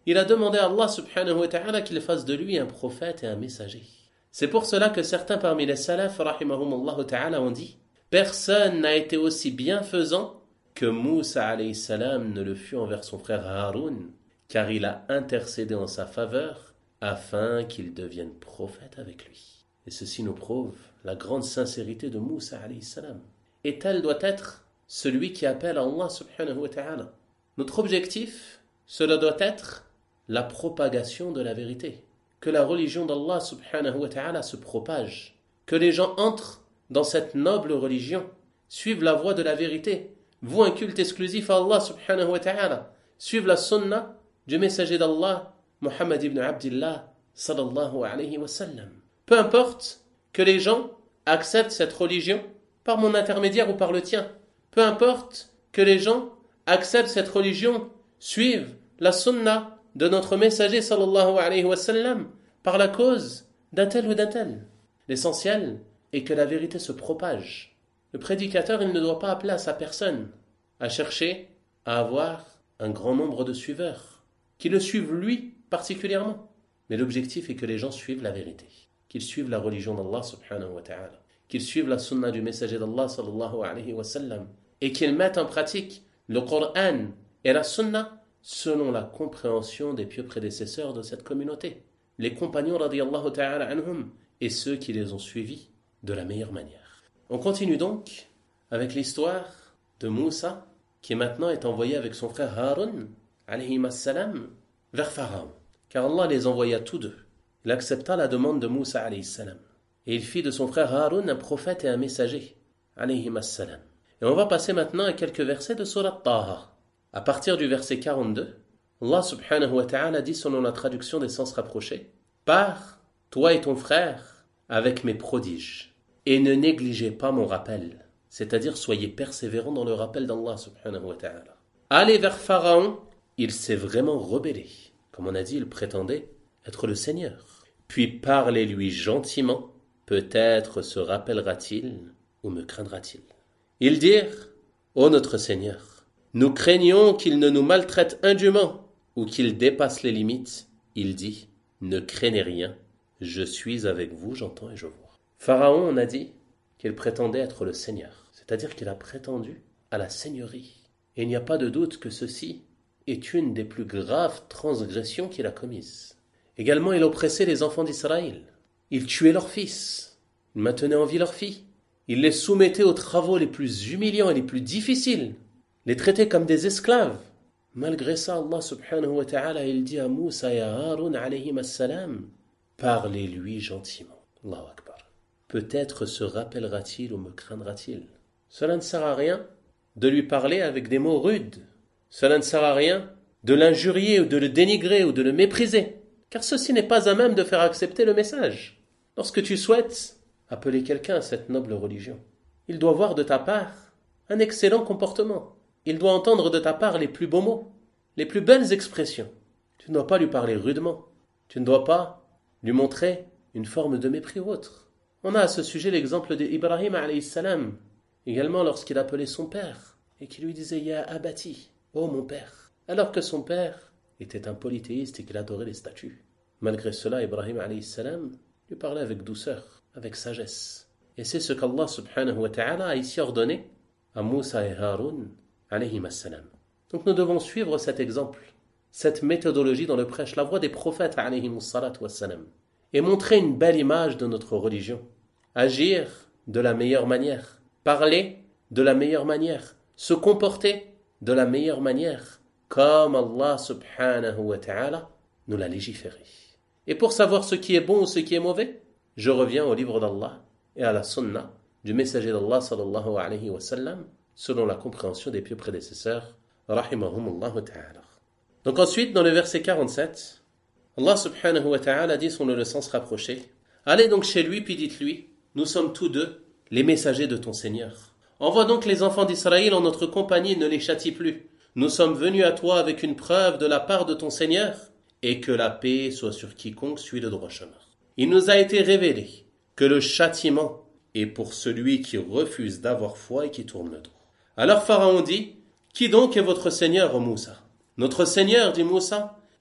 il a demandé à Allah subhanahu wa ta'ala qu'il fasse de lui un prophète et un messager. C'est pour cela que certains parmi les salafs, rahimahumullah ta'ala, ont dit « Personne n'a été aussi bienfaisant que Moussa alayhi salam ne le fut envers son frère Haroun, car il a intercédé en sa faveur afin qu'il devienne prophète avec lui. » Et ceci nous prouve la grande sincérité de Moussa alayhi salam. Et tel doit être celui qui appelle à Allah subhanahu wa ta'ala. Notre objectif, cela doit être la propagation de la vérité. Que la religion d'Allah subhanahu wa ta'ala se propage. Que les gens entrent dans cette noble religion, suivent la voie de la vérité, vouent un culte exclusif à Allah subhanahu wa ta'ala, suivent la sunna du messager d'Allah, Muhammad ibn Abdillah sallallahu alayhi wa sallam. Peu importe que les gens acceptent cette religion par mon intermédiaire ou par le tien. Peu importe que les gens acceptent cette religion, suivent la sunna de notre messager sallallahu alayhi wa sallam par la cause d'un tel ou d'un tel. L'essentiel est que la vérité se propage. Le prédicateur, il ne doit pas appeler à sa personne à chercher à avoir un grand nombre de suiveurs, qui le suivent lui particulièrement. Mais l'objectif est que les gens suivent la vérité, qu'ils suivent la religion d'Allah subhanahu wa ta'ala, qu'ils suivent la sunna du messager d'Allah sallallahu alayhi wa sallam, et qu'ils mettent en pratique le Coran et la sunna selon la compréhension des pieux prédécesseurs de cette communauté, les compagnons radiyallahu ta'ala anhum et ceux qui les ont suivis de la meilleure manière. On continue donc avec l'histoire de Moussa qui maintenant est envoyé avec son frère Haroun alayhi salam vers Pharaon, car Allah les envoya tous deux. Il accepta la demande de Moussa alayhi salam et il fit de son frère Haroun un prophète et un messager alayhi salam. Et on va passer maintenant à quelques versets de Surat Taha. À partir du verset 42, Allah subhanahu wa ta'ala dit selon la traduction des sens rapprochés: Pars, toi et ton frère, avec mes prodiges, et ne négligez pas mon rappel, c'est-à-dire soyez persévérants dans le rappel d'Allah subhanahu wa ta'ala. Allez vers Pharaon, il s'est vraiment rebellé. Comme on a dit, il prétendait être le Seigneur. Puis parlez-lui gentiment, peut-être se rappellera-t-il ou me craindra-t-il. Ils dirent: Ô notre Seigneur, nous craignons qu'il ne nous maltraite indûment ou qu'il dépasse les limites. Il dit: Ne craignez rien, je suis avec vous, j'entends et je vois. Pharaon, on a dit qu'il prétendait être le Seigneur, c'est-à-dire qu'il a prétendu à la seigneurie. Et il n'y a pas de doute que ceci est une des plus graves transgressions qu'il a commises. Également, il oppressait les enfants d'Israël. Il tuait leurs fils, il maintenait en vie leurs filles. Il les soumettait aux travaux les plus humiliants et les plus difficiles, les traitait comme des esclaves. Malgré ça, Allah subhanahu wa ta'ala, il dit à Moussa et à Haroun alayhi salam: Parlez-lui gentiment. Allahu Akbar. Peut-être se rappellera-t-il ou me craindra-t-il. Cela ne sert à rien de lui parler avec des mots rudes. Cela ne sert à rien de l'injurier ou de le dénigrer ou de le mépriser, car ceci n'est pas à même de faire accepter le message. Lorsque tu souhaites appeler quelqu'un à cette noble religion, il doit voir de ta part un excellent comportement. Il doit entendre de ta part les plus beaux mots, les plus belles expressions. Tu ne dois pas lui parler rudement. Tu ne dois pas lui montrer une forme de mépris ou autre. On a à ce sujet l'exemple d'Ibrahim alayhi salam, également lorsqu'il appelait son père et qu'il lui disait: Ya abati, ô mon père, alors que son père était un polythéiste et qu'il adorait les statues. Malgré cela, Ibrahim alayhi salam lui parlait avec douceur, avec sagesse. Et c'est ce qu'Allah subhanahu wa ta'ala a ici ordonné à Moussa et Haroun alayhi salam. Donc nous devons suivre cet exemple, cette méthodologie dans le prêche, la voie des prophètes alayhi salam, et montrer une belle image de notre religion. Agir de la meilleure manière, parler de la meilleure manière, se comporter de la meilleure manière, comme Allah subhanahu wa ta'ala nous l'a légiféré. Et pour savoir ce qui est bon ou ce qui est mauvais, je reviens au livre d'Allah et à la sunna du messager d'Allah sallallahu alayhi wa sallam, selon la compréhension des pieux prédécesseurs, rahimahumullah ta'ala. Donc ensuite, dans le verset 47, Allah subhanahu wa ta'ala dit selon le sens rapproché: Allez donc chez lui, puis dites-lui: Nous sommes tous deux les messagers de ton Seigneur. Envoie donc les enfants d'Israël en notre compagnie, ne les châtie plus. Nous sommes venus à toi avec une preuve de la part de ton Seigneur, et que la paix soit sur quiconque suit le droit chemin. Il nous a été révélé que le châtiment est pour celui qui refuse d'avoir foi et qui tourne le dos. Alors Pharaon dit: Qui donc est votre Seigneur, ô Moussa? Notre Seigneur, dit Moussa,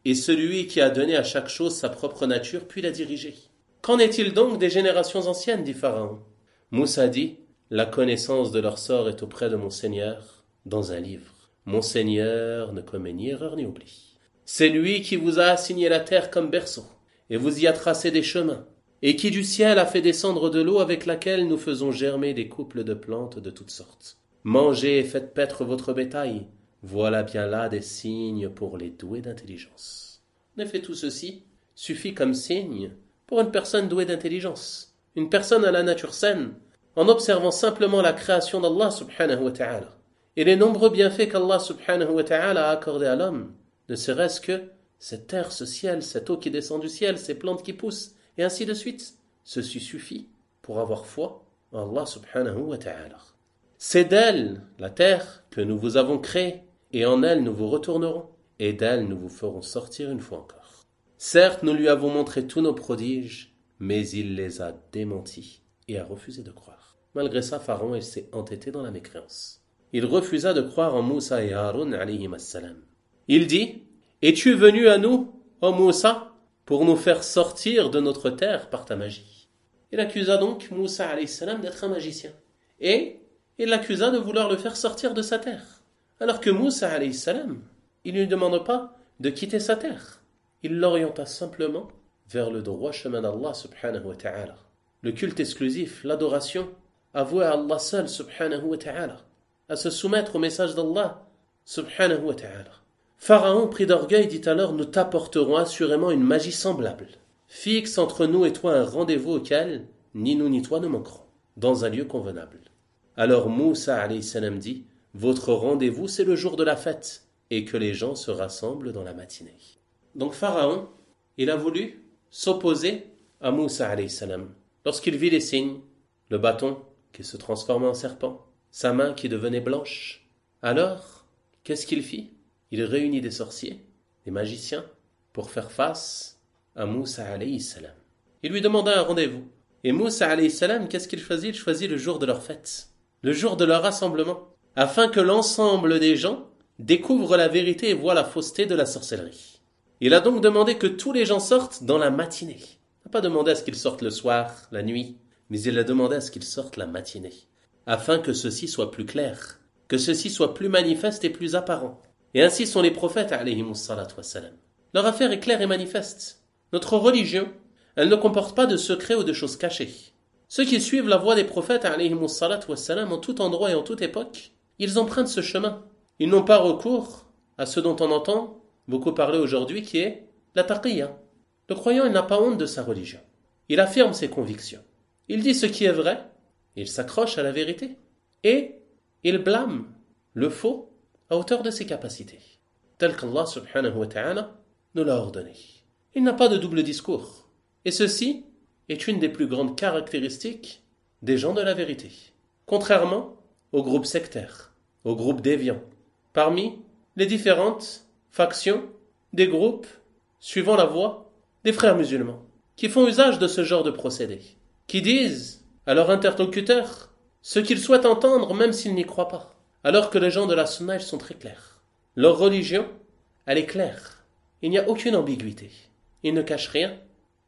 et celui qui a donné à chaque chose sa propre nature puis l'a dirigée. Qu'en est-il donc des générations anciennes, dit Pharaon. Moussa dit, la connaissance de leur sort est auprès de mon Seigneur, dans un livre. Mon Seigneur ne commet ni erreur ni oubli. C'est lui qui vous a assigné la terre comme berceau, et vous y a tracé des chemins, et qui du ciel a fait descendre de l'eau avec laquelle nous faisons germer des couples de plantes de toutes sortes. Mangez et faites paître votre bétail. Voilà bien là des signes pour les doués d'intelligence. En effet, tout ceci suffit comme signe pour une personne douée d'intelligence, une personne à la nature saine, en observant simplement la création d'Allah subhanahu wa ta'ala, et les nombreux bienfaits qu'Allah subhanahu wa ta'ala a accordés à l'homme, ne serait-ce que cette terre, ce ciel, cette eau qui descend du ciel, ces plantes qui poussent, et ainsi de suite. Ceci suffit pour avoir foi en Allah subhanahu wa ta'ala. C'est d'elle, la terre, que nous vous avons créée, et en elle nous vous retournerons, et d'elle nous vous ferons sortir une fois encore. Certes, nous lui avons montré tous nos prodiges, mais il les a démentis et a refusé de croire. Malgré ça, Pharaon s'est entêté dans la mécréance. Il refusa de croire en Moussa et Haroun alayhim as-salam. Il dit, es-tu venu à nous, ô Moussa, pour nous faire sortir de notre terre par ta magie? Il accusa donc Moussa alayhi salam d'être un magicien. Et il l'accusa de vouloir le faire sortir de sa terre. Alors que Moussa alayhi salam, il ne lui demande pas de quitter sa terre. Il l'orienta simplement vers le droit chemin d'Allah subhanahu wa ta'ala. Le culte exclusif, l'adoration, avouée à Allah seul subhanahu wa ta'ala, à se soumettre au message d'Allah subhanahu wa ta'ala. Pharaon, pris d'orgueil, dit alors, nous t'apporterons assurément une magie semblable. Fixe entre nous et toi un rendez-vous auquel ni nous ni toi ne manquerons, dans un lieu convenable. Alors Moussa alayhi salam dit, votre rendez-vous c'est le jour de la fête, et que les gens se rassemblent dans la matinée. Donc Pharaon, il a voulu s'opposer à Moussa alayhi salam. Lorsqu'il vit les signes, le bâton qui se transformait en serpent, sa main qui devenait blanche, alors, qu'est-ce qu'il fit? Il réunit des sorciers, des magiciens, pour faire face à Moussa alayhi salam. Il lui demanda un rendez-vous. Et Moussa alayhi salam, qu'est-ce qu'il choisit? Il choisit le jour de leur fête, le jour de leur rassemblement, afin que l'ensemble des gens découvrent la vérité et voient la fausseté de la sorcellerie. Il a donc demandé que tous les gens sortent dans la matinée. Il n'a pas demandé à ce qu'ils sortent le soir, la nuit, mais il a demandé à ce qu'ils sortent la matinée, afin que ceci soit plus clair, que ceci soit plus manifeste et plus apparent. Et ainsi sont les prophètes, alayhimus salatu wassalam. Leur affaire est claire et manifeste. Notre religion, elle ne comporte pas de secrets ou de choses cachées. Ceux qui suivent la voie des prophètes, alayhimus salatu wassalam, en tout endroit et en toute époque, ils empruntent ce chemin. Ils n'ont pas recours à ce dont on entend beaucoup parler aujourd'hui, qui est la taqiyya. Le croyant, il n'a pas honte de sa religion. Il affirme ses convictions. Il dit ce qui est vrai, il s'accroche à la vérité, et il blâme le faux à hauteur de ses capacités, tel qu'Allah subhanahu wa ta'ala nous l'a ordonné. Il n'a pas de double discours. Et ceci est une des plus grandes caractéristiques des gens de la vérité. Contrairement aux groupes sectaires, aux groupes déviants, parmi les différentes factions des groupes suivant la voie des frères musulmans, qui font usage de ce genre de procédé, qui disent à leur interlocuteur ce qu'ils souhaitent entendre même s'ils n'y croient pas, alors que les gens de la sunna, ils sont très clairs. Leur religion, elle est claire. Il n'y a aucune ambiguïté. Ils ne cachent rien,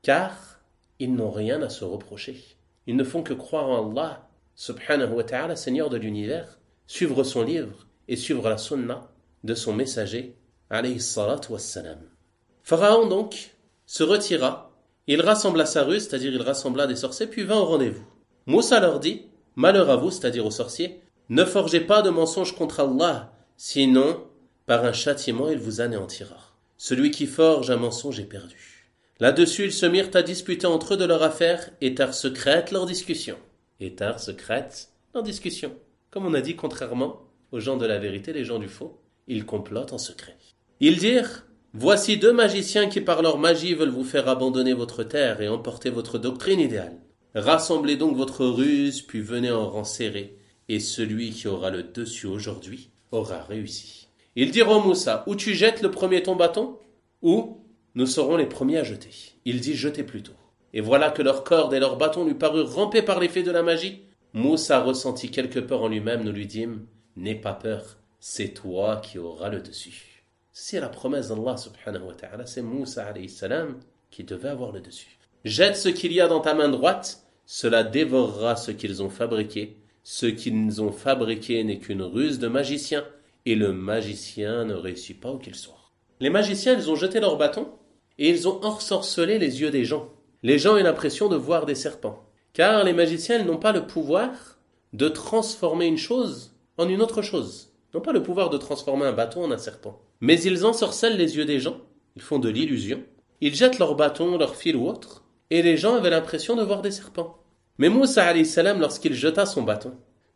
car ils n'ont rien à se reprocher. Ils ne font que croire en Allah, subhanahu wa ta'ala, Seigneur de l'univers, suivre son livre et suivre la sunna de son messager, alayhi salatu wassalam. Pharaon donc se retira, il rassembla sa ruse, c'est-à-dire il rassembla des sorciers, puis vint au rendez-vous. Moussa leur dit, malheur à vous, c'est-à-dire aux sorciers, ne forgez pas de mensonges contre Allah, sinon, par un châtiment, il vous anéantira. Celui qui forge un mensonge est perdu. Là-dessus, ils se mirent à disputer entre eux de leur affaire, et tinrent secrète leur discussion. Comme on a dit, contrairement aux gens de la vérité, les gens du faux, ils complotent en secret. Ils dirent, voici deux magiciens qui par leur magie veulent vous faire abandonner votre terre et emporter votre doctrine idéale. Rassemblez donc votre ruse, puis venez en rang serré, et celui qui aura le dessus aujourd'hui aura réussi. Ils diront Moussa, ou tu jettes le premier ton bâton, ou nous serons les premiers à jeter. Il dit jetez plutôt. Et voilà que leurs cordes et leurs bâtons lui parurent rampés par l'effet de la magie. Moussa ressentit quelque peur en lui-même, nous lui dîmes, n'aie pas peur, c'est toi qui auras le dessus. C'est la promesse d'Allah subhanahu wa ta'ala, c'est Moussa alayhi salam qui devait avoir le dessus. Jette ce qu'il y a dans ta main droite, cela dévorera ce qu'ils ont fabriqué. Ce qu'ils ont fabriqué n'est qu'une ruse de magicien, et le magicien ne réussit pas où qu'il soit. Les magiciens, ils ont jeté leur bâton, et ils ont ensorcelé les yeux des gens. Les gens ont l'impression de voir des serpents. Car les magiciens, ils n'ont pas le pouvoir de transformer une chose en une autre chose. Ils n'ont pas le pouvoir de transformer un bâton en un serpent. Mais ils ensorcellent les yeux des gens, ils font de l'illusion, ils jettent leur bâton, leur fil ou autre, et les gens avaient l'impression de voir des serpents. Mais Moussa alayhi salam, lorsqu'il jeta son bâton,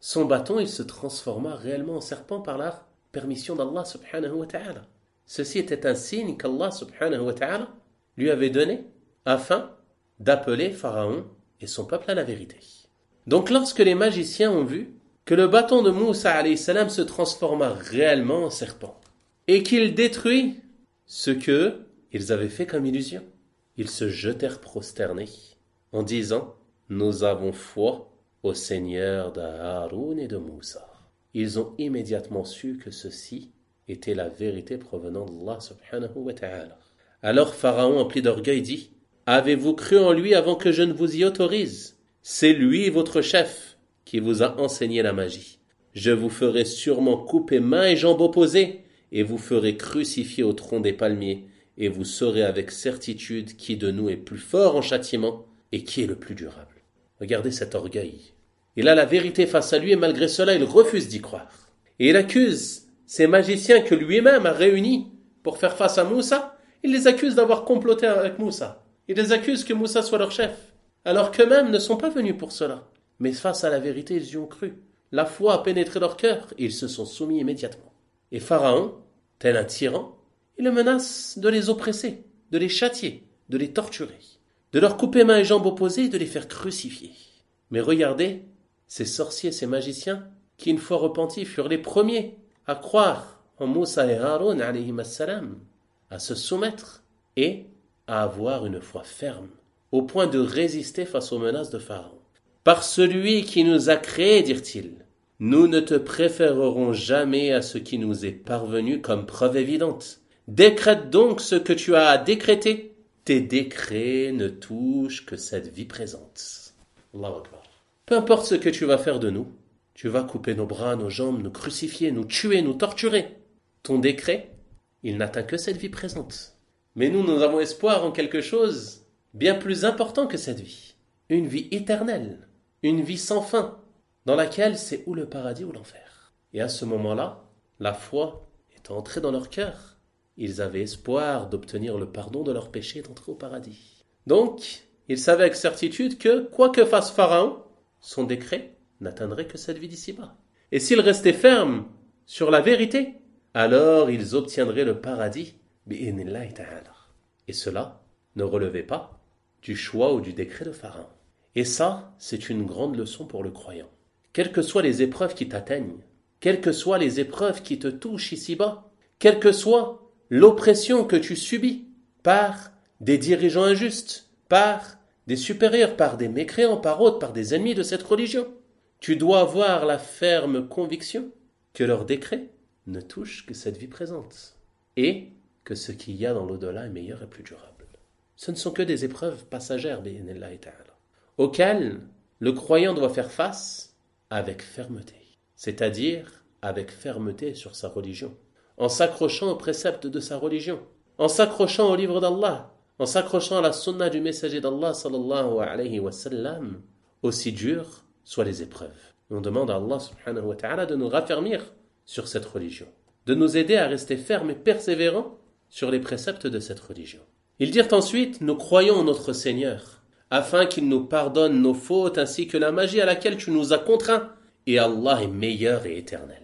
il se transforma réellement en serpent par la permission d'Allah subhanahu wa ta'ala. Ceci était un signe qu'Allah subhanahu wa ta'ala lui avait donné afin d'appeler Pharaon et son peuple à la vérité. Donc lorsque les magiciens ont vu que le bâton de Moussa alayhi salam se transforma réellement en serpent et qu'il détruit ce que ils avaient fait comme illusion, ils se jetèrent prosternés en disant « Nous avons foi au Seigneur d'Haroun et de Moussa ». Ils ont immédiatement su que ceci était la vérité provenant d'Allah subhanahu wa ta'ala. Alors Pharaon, empli d'orgueil, dit « Avez-vous cru en lui avant que je ne vous y autorise ? C'est lui votre chef qui vous a enseigné la magie. Je vous ferai sûrement couper mains et jambes opposées et vous ferai crucifier au tronc des palmiers et vous saurez avec certitude qui de nous est plus fort en châtiment et qui est le plus durable. » Regardez cet orgueil. Il a la vérité face à lui et malgré cela il refuse d'y croire. Et il accuse ces magiciens que lui-même a réunis pour faire face à Moussa. Il les accuse d'avoir comploté avec Moussa. Il les accuse que Moussa soit leur chef. Alors qu'eux-mêmes ne sont pas venus pour cela. Mais face à la vérité, ils y ont cru. La foi a pénétré leur cœur et ils se sont soumis immédiatement. Et Pharaon, tel un tyran, il les menace de les oppresser, de les châtier, de les torturer, de leur couper mains et jambes opposées et de les faire crucifier. Mais regardez, ces sorciers, ces magiciens, qui une fois repentis furent les premiers à croire en Moussa et Haroun alayhim assalam, à se soumettre et à avoir une foi ferme, au point de résister face aux menaces de Pharaon. Par celui qui nous a créés, dirent-ils, nous ne te préférerons jamais à ce qui nous est parvenu comme preuve évidente. Décrète donc ce que tu as à décréter. Tes décrets ne touchent que cette vie présente. Allahu Akbar. Peu importe ce que tu vas faire de nous, tu vas couper nos bras, nos jambes, nous crucifier, nous tuer, nous torturer. Ton décret, il n'atteint que cette vie présente. Mais nous avons espoir en quelque chose bien plus important que cette vie. Une vie éternelle, une vie sans fin, dans laquelle c'est ou le paradis ou l'enfer. Et à ce moment-là, la foi est entrée dans leur cœur. Ils avaient espoir d'obtenir le pardon de leurs péchés et d'entrer au paradis. Donc, ils savaient avec certitude que, quoi que fasse Pharaon, son décret n'atteindrait que cette vie d'ici-bas. Et s'ils restaient fermes sur la vérité, alors ils obtiendraient le paradis, bi'idhnillahi ta'ala. Et cela ne relevait pas du choix ou du décret de Pharaon. Et ça, c'est une grande leçon pour le croyant. Quelles que soient les épreuves qui t'atteignent, quelles que soient les épreuves qui te touchent ici-bas, quelle que soit l'oppression que tu subis par des dirigeants injustes, par des supérieurs, par des mécréants, par autres, par des ennemis de cette religion, tu dois avoir la ferme conviction que leur décret ne touche que cette vie présente et que ce qu'il y a dans l'au-delà est meilleur et plus durable. Ce ne sont que des épreuves passagères, bi'idhnillahi ta'ala, auxquelles le croyant doit faire face avec fermeté, c'est-à-dire avec fermeté sur sa religion, en s'accrochant aux préceptes de sa religion, en s'accrochant au livre d'Allah, en s'accrochant à la sunna du messager d'Allah sallallahu alayhi wa sallam, aussi dures soient les épreuves. Et on demande à Allah subhanahu wa ta'ala de nous raffermir sur cette religion, de nous aider à rester fermes et persévérants sur les préceptes de cette religion. Ils dirent ensuite, nous croyons en notre Seigneur, afin qu'il nous pardonne nos fautes ainsi que la magie à laquelle tu nous as contraints, et Allah est meilleur et éternel.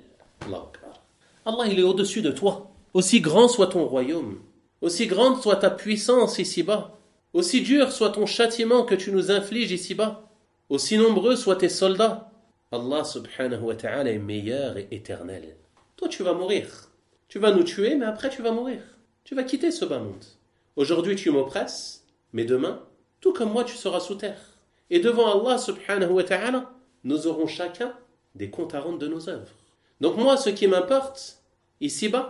Allah, il est au-dessus de toi. Aussi grand soit ton royaume, aussi grande soit ta puissance ici-bas, aussi dur soit ton châtiment que tu nous infliges ici-bas, aussi nombreux soient tes soldats, Allah subhanahu wa ta'ala est meilleur et éternel. Toi tu vas mourir, tu vas nous tuer mais après tu vas mourir, tu vas quitter ce bas monde. Aujourd'hui tu m'oppresses, mais demain, tout comme moi tu seras sous terre. Et devant Allah subhanahu wa ta'ala, nous aurons chacun des comptes à rendre de nos œuvres. Donc moi ce qui m'importe, ici-bas,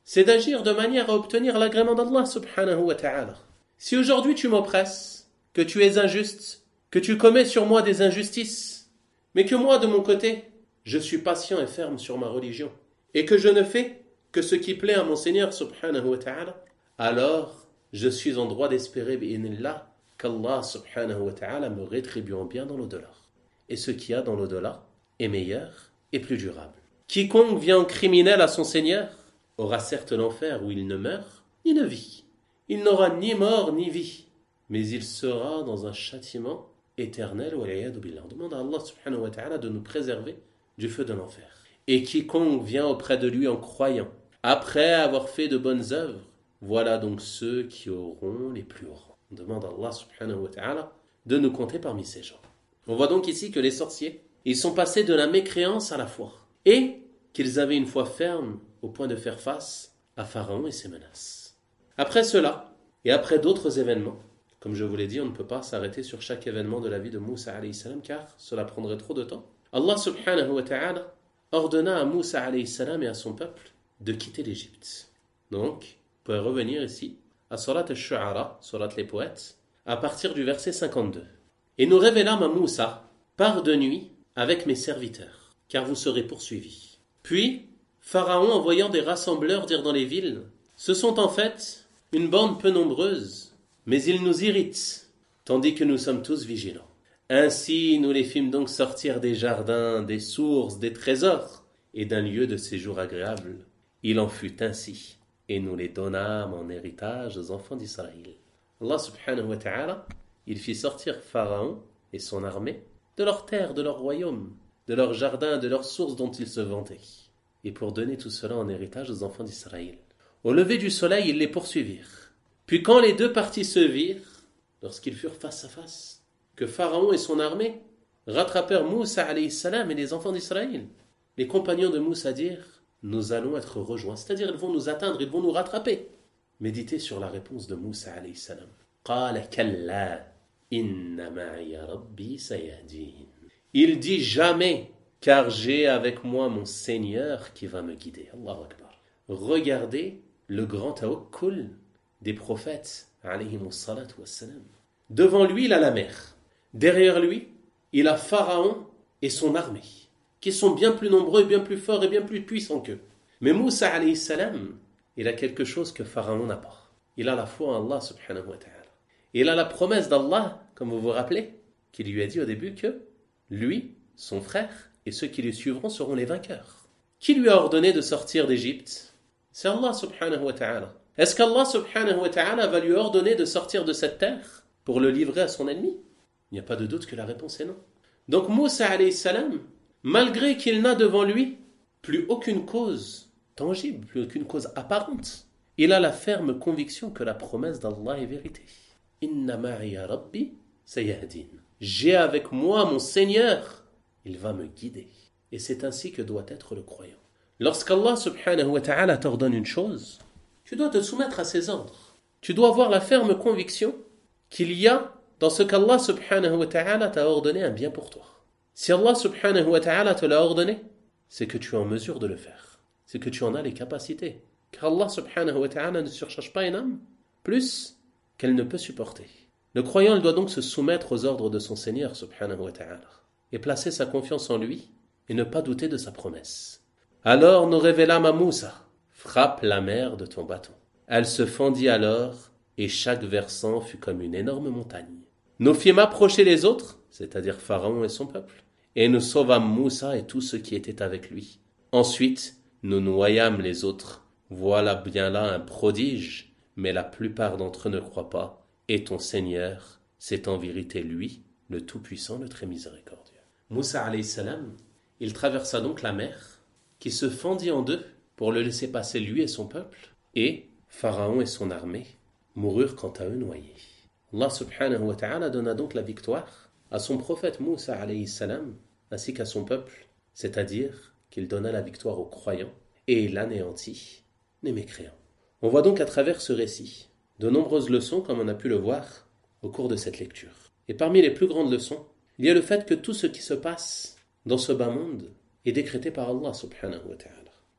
c'est d'agir de manière à obtenir l'agrément d'Allah subhanahu wa ta'ala. Si aujourd'hui tu m'oppresses, que tu es injuste, que tu commets sur moi des injustices, mais que moi de mon côté, je suis patient et ferme sur ma religion, et que je ne fais que ce qui plaît à mon Seigneur subhanahu wa ta'ala, alors je suis en droit d'espérer bi'inillah qu'Allah subhanahu wa ta'ala me rétribue en bien dans l'au-delà. Et ce qu'il y a dans l'au-delà est meilleur et plus durable. Quiconque vient en criminel à son Seigneur aura certes l'enfer où il ne meurt ni ne vit. Il n'aura ni mort ni vie, mais il sera dans un châtiment éternel. On demande à Allah subhanahu wa ta'ala de nous préserver du feu de l'enfer. Et quiconque vient auprès de lui en croyant, après avoir fait de bonnes œuvres, voilà donc ceux qui auront les plus hauts rangs. On demande à Allah subhanahu wa ta'ala de nous compter parmi ces gens. On voit donc ici que les sorciers, ils sont passés de la mécréance à la foi, et qu'ils avaient une foi ferme au point de faire face à Pharaon et ses menaces. Après cela, et après d'autres événements, comme je vous l'ai dit, on ne peut pas s'arrêter sur chaque événement de la vie de Moussa alayhi salam, car cela prendrait trop de temps. Allah subhanahu wa ta'ala ordonna à Moussa alayhi salam et à son peuple de quitter l'Égypte. Donc, vous pouvez revenir ici à Surat al-Shu'ara, Surat les poètes, à partir du verset 52. Et nous révélâmes à Moussa, pars de nuit avec mes serviteurs, car vous serez poursuivis. Puis, Pharaon, en voyant des rassembleurs dire dans les villes, ce sont en fait une bande peu nombreuse, mais ils nous irritent, tandis que nous sommes tous vigilants. Ainsi, nous les fîmes donc sortir des jardins, des sources, des trésors, et d'un lieu de séjour agréable. Il en fut ainsi, et nous les donnâmes en héritage aux enfants d'Israël. Allah subhanahu wa ta'ala, il fit sortir Pharaon et son armée de leur terre, de leur royaume, de leurs jardins, de leurs sources dont ils se vantaient, et pour donner tout cela en héritage aux enfants d'Israël. Au lever du soleil, ils les poursuivirent. Puis quand les deux parties se virent, lorsqu'ils furent face à face, que Pharaon et son armée rattrapèrent Moussa alayhi salam et les enfants d'Israël, les compagnons de Moussa dirent, nous allons être rejoints, c'est-à-dire ils vont nous atteindre, ils vont nous rattraper. Méditez sur la réponse de Moussa alayhi salam. Qala kalla inna ma'iya rabbi sayahdin. Il dit jamais, car j'ai avec moi mon Seigneur qui va me guider. Allahu Akbar. Regardez le grand tawakkul des prophètes alayhimus salatu wassalam. Devant lui, il a la mer. Derrière lui, il a Pharaon et son armée, qui sont bien plus nombreux, bien plus forts et bien plus puissants qu'eux. Mais Moussa alayhi salam, il a quelque chose que Pharaon n'a pas. Il a la foi en Allah subhanahu wa ta'ala. Il a la promesse d'Allah, comme vous vous rappelez, qui lui a dit au début que lui, son frère et ceux qui le suivront seront les vainqueurs. Qui lui a ordonné de sortir d'Égypte? C'est Allah subhanahu wa ta'ala. Est-ce qu'Allah subhanahu wa ta'ala va lui ordonner de sortir de cette terre pour le livrer à son ennemi? Il n'y a pas de doute que la réponse est non. Donc Moussa alayhi salam, malgré qu'il n'a devant lui plus aucune cause tangible, plus aucune cause apparente, il a la ferme conviction que la promesse d'Allah est vérité. Inna ma'iya rabbi sayahdin. J'ai avec moi mon Seigneur, il va me guider. Et c'est ainsi que doit être le croyant. Lorsqu'Allah subhanahu wa ta'ala t'ordonne une chose, tu dois te soumettre à ses ordres. Tu dois avoir la ferme conviction qu'il y a dans ce qu'Allah subhanahu wa ta'ala t'a ordonné un bien pour toi. Si Allah subhanahu wa ta'ala te l'a ordonné, c'est que tu es en mesure de le faire. C'est que tu en as les capacités. Car Allah subhanahu wa ta'ala ne surcharge pas une âme plus qu'elle ne peut supporter. Le croyant, il doit donc se soumettre aux ordres de son Seigneur subhanahu wa ta'ala et placer sa confiance en lui et ne pas douter de sa promesse. Alors nous révélâmes à Moussa, frappe la mer de ton bâton. Elle se fendit alors et chaque versant fut comme une énorme montagne. Nous fîmes approcher les autres, c'est-à-dire Pharaon et son peuple, et nous sauvâmes Moussa et tous ceux qui étaient avec lui. Ensuite, nous noyâmes les autres. Voilà bien là un prodige, mais la plupart d'entre eux ne croient pas. Et ton Seigneur, c'est en vérité lui, le Tout-Puissant, le Très Miséricordieux. Moussa alayhi salam, il traversa donc la mer, qui se fendit en deux pour le laisser passer lui et son peuple, et Pharaon et son armée moururent quant à eux noyés. Allah subhanahu wa ta'ala donna donc la victoire à son prophète Moussa alayhi salam, ainsi qu'à son peuple, c'est-à-dire qu'il donna la victoire aux croyants et il anéantit les mécréants. On voit donc à travers ce récit de nombreuses leçons comme on a pu le voir au cours de cette lecture. Et parmi les plus grandes leçons, il y a le fait que tout ce qui se passe dans ce bas monde est décrété par Allah subhanahu wa ta'ala.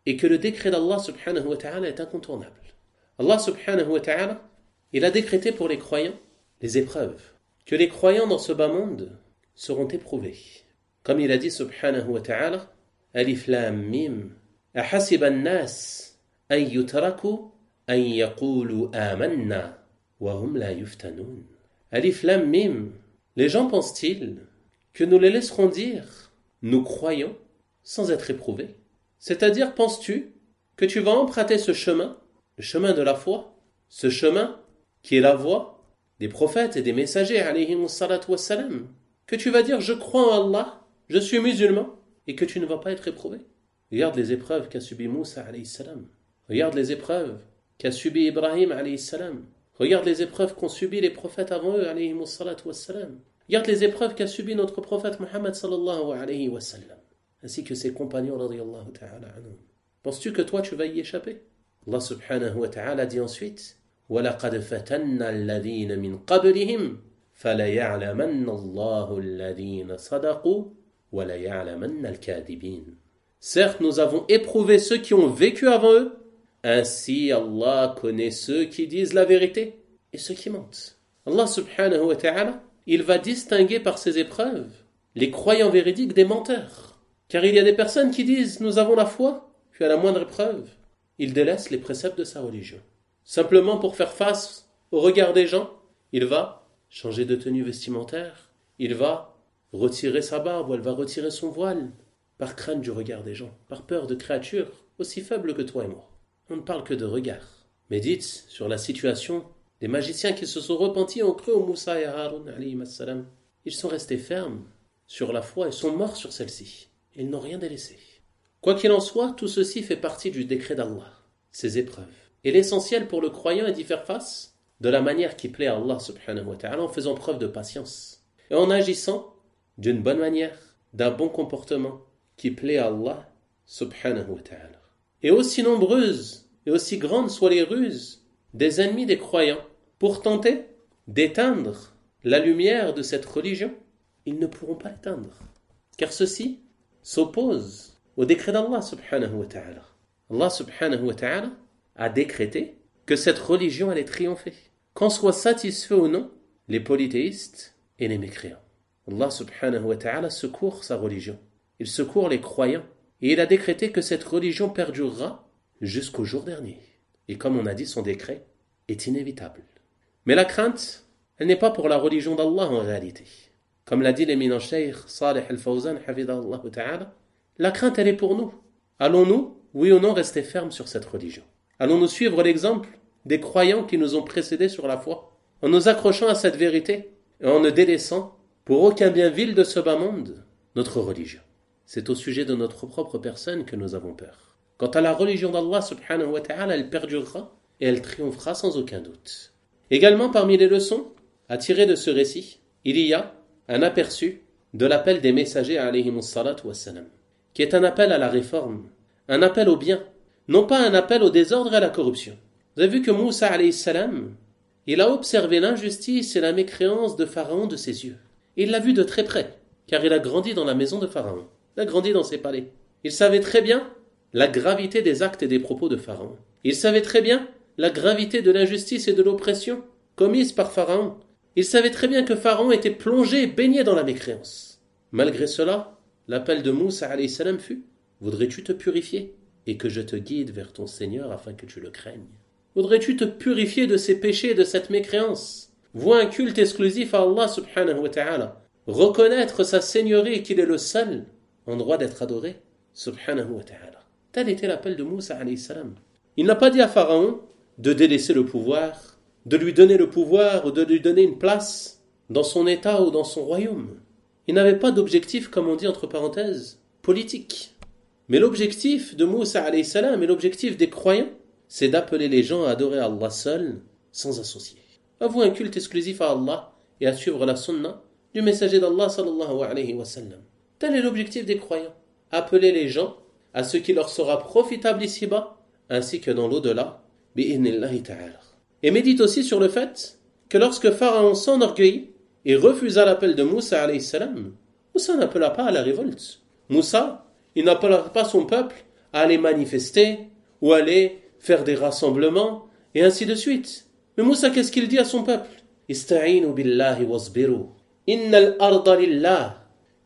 et que le décret d'Allah subhanahu wa ta'ala est incontournable. Allah subhanahu wa ta'ala, il a décrété pour les croyants les épreuves, que les croyants dans ce bas monde seront éprouvés. Comme il a dit subhanahu wa ta'ala, Alif Lam Mim, أحسب الناس أن يتركوا أن يقولوا آمنا وهم لا يفتنون. Alif Lam Mim, les gens pensent-ils que nous les laisserons dire nous croyons sans être éprouvés? C'est-à-dire, penses-tu que tu vas emprunter ce chemin, le chemin de la foi, ce chemin qui est la voie des prophètes et des messagers, alayhimus salatu wassalam, que tu vas dire je crois en Allah, je suis musulman, et que tu ne vas pas être éprouvé? Regarde les épreuves qu'a subi Moussa alayhi salam. Regarde les épreuves qu'a subi Ibrahim alayhi salam. Regarde les épreuves qu'ont subi les prophètes avant eux alayhimus salatu wassalam. Regarde les épreuves qu'a subi notre prophète Muhammad sallallahu alayhi wa sallam, ainsi que ses compagnons radiyallahu ta'ala anhum. Penses-tu que toi tu vas y échapper? Allah subhanahu wa ta'ala dit ensuite وَلَقَدْ فَتَنَّا الَّذِينَ مِنْ قَبْلِهِمْ فَلَيَعْلَمَنَّ اللَّهُ الَّذِينَ صَدَقُوا وَلَيَعْلَمَنَّ الْكَاذِبِينَ. Certes, nous avons éprouvé ceux qui ont vécu avant eux, ainsi Allah connaît ceux qui disent la vérité et ceux qui mentent. Allah subhanahu wa ta'ala, il va distinguer par ces épreuves les croyants véridiques des menteurs. Car il y a des personnes qui disent nous avons la foi, puis à la moindre épreuve, ils délaissent les préceptes de sa religion. Simplement pour faire face au regard des gens, il va changer de tenue vestimentaire, il va retirer sa barbe ou elle va retirer son voile, par crainte du regard des gens, par peur de créatures aussi faibles que toi et moi. On ne parle que de regard. Médite sur la situation des magiciens qui se sont repentis, ont cru au Moussa et à Haroun alayhim as-salam. Ils sont restés fermes sur la foi et sont morts sur celle-ci. Ils n'ont rien délaissé. Quoi qu'il en soit, tout ceci fait partie du décret d'Allah, ces épreuves. Et l'essentiel pour le croyant est d'y faire face de la manière qui plaît à Allah subhanahu wa ta'ala, en faisant preuve de patience et en agissant d'une bonne manière, d'un bon comportement qui plaît à Allah subhanahu wa ta'ala. Et aussi nombreuses et aussi grandes soient les ruses des ennemis des croyants pour tenter d'éteindre la lumière de cette religion, ils ne pourront pas l'éteindre, car ceci s'oppose au décret d'Allah subhanahu wa ta'ala. Allah subhanahu wa ta'ala a décrété que cette religion allait triompher, qu'en soient satisfaits ou non les polythéistes et les mécréants. Allah subhanahu wa ta'ala secourt sa religion, il secourt les croyants, et il a décrété que cette religion perdurera jusqu'au jour dernier. Et comme on a dit, son décret est inévitable. Mais la crainte, elle n'est pas pour la religion d'Allah en réalité. Comme l'a dit l'éminent cheikh Salih al-Fawzan, hafidhahullah ta'ala, la crainte elle est pour nous. Allons-nous, oui ou non, rester fermes sur cette religion? Allons-nous suivre l'exemple des croyants qui nous ont précédés sur la foi, en nous accrochant à cette vérité et en ne délaissant pour aucun bien vil de ce bas monde notre religion? C'est au sujet de notre propre personne que nous avons peur. Quant à la religion d'Allah subhanahu wa ta'ala, elle perdurera et elle triomphera sans aucun doute. Également parmi les leçons à tirer de ce récit, il y a un aperçu de l'appel des messagers alayhimus salatu wassalam, qui est un appel à la réforme, un appel au bien, non pas un appel au désordre et à la corruption. Vous avez vu que Moussa alayhi salam, il a observé l'injustice et la mécréance de Pharaon de ses yeux. Il l'a vu de très près, car il a grandi dans la maison de Pharaon. Il a grandi dans ses palais. Il savait très bien la gravité des actes et des propos de Pharaon. Il savait très bien la gravité de l'injustice et de l'oppression commise par Pharaon. Il savait très bien que Pharaon était plongé et baigné dans la mécréance. Malgré cela, l'appel de Moussa alayhi salam fut « Voudrais-tu te purifier et que je te guide vers ton Seigneur afin que tu le craignes? Voudrais-tu te purifier de ces péchés et de cette mécréance? Vois un culte exclusif à Allah subhanahu wa ta'ala. Reconnaître sa seigneurie et qu'il est le seul en droit d'être adoré subhanahu wa ta'ala. » Tel était l'appel de Moussa alayhi salam. Il n'a pas dit à Pharaon de délaisser le pouvoir, de lui donner le pouvoir ou de lui donner une place dans son état ou dans son royaume. Il n'avait pas d'objectif, comme on dit entre parenthèses, politique. Mais l'objectif de Moussa alayhi salam et l'objectif des croyants, c'est d'appeler les gens à adorer Allah seul, sans associer. Avouer un culte exclusif à Allah et à suivre la sunna du messager d'Allah sallallahu alayhi wa sallam. Tel est l'objectif des croyants. Appeler les gens à ce qui leur sera profitable ici-bas, ainsi que dans l'au-delà, bi'idhnillahi ta'ala. Et médite aussi sur le fait que lorsque Pharaon s'enorgueillit et refusa l'appel de Moussa alayhi salam, Moussa n'appela pas à la révolte. Moussa, il n'appela pas son peuple à aller manifester ou aller faire des rassemblements et ainsi de suite. Mais Moussa, qu'est-ce qu'il dit à son peuple? Ista'inu billahi wasbiru. Innal arda lillah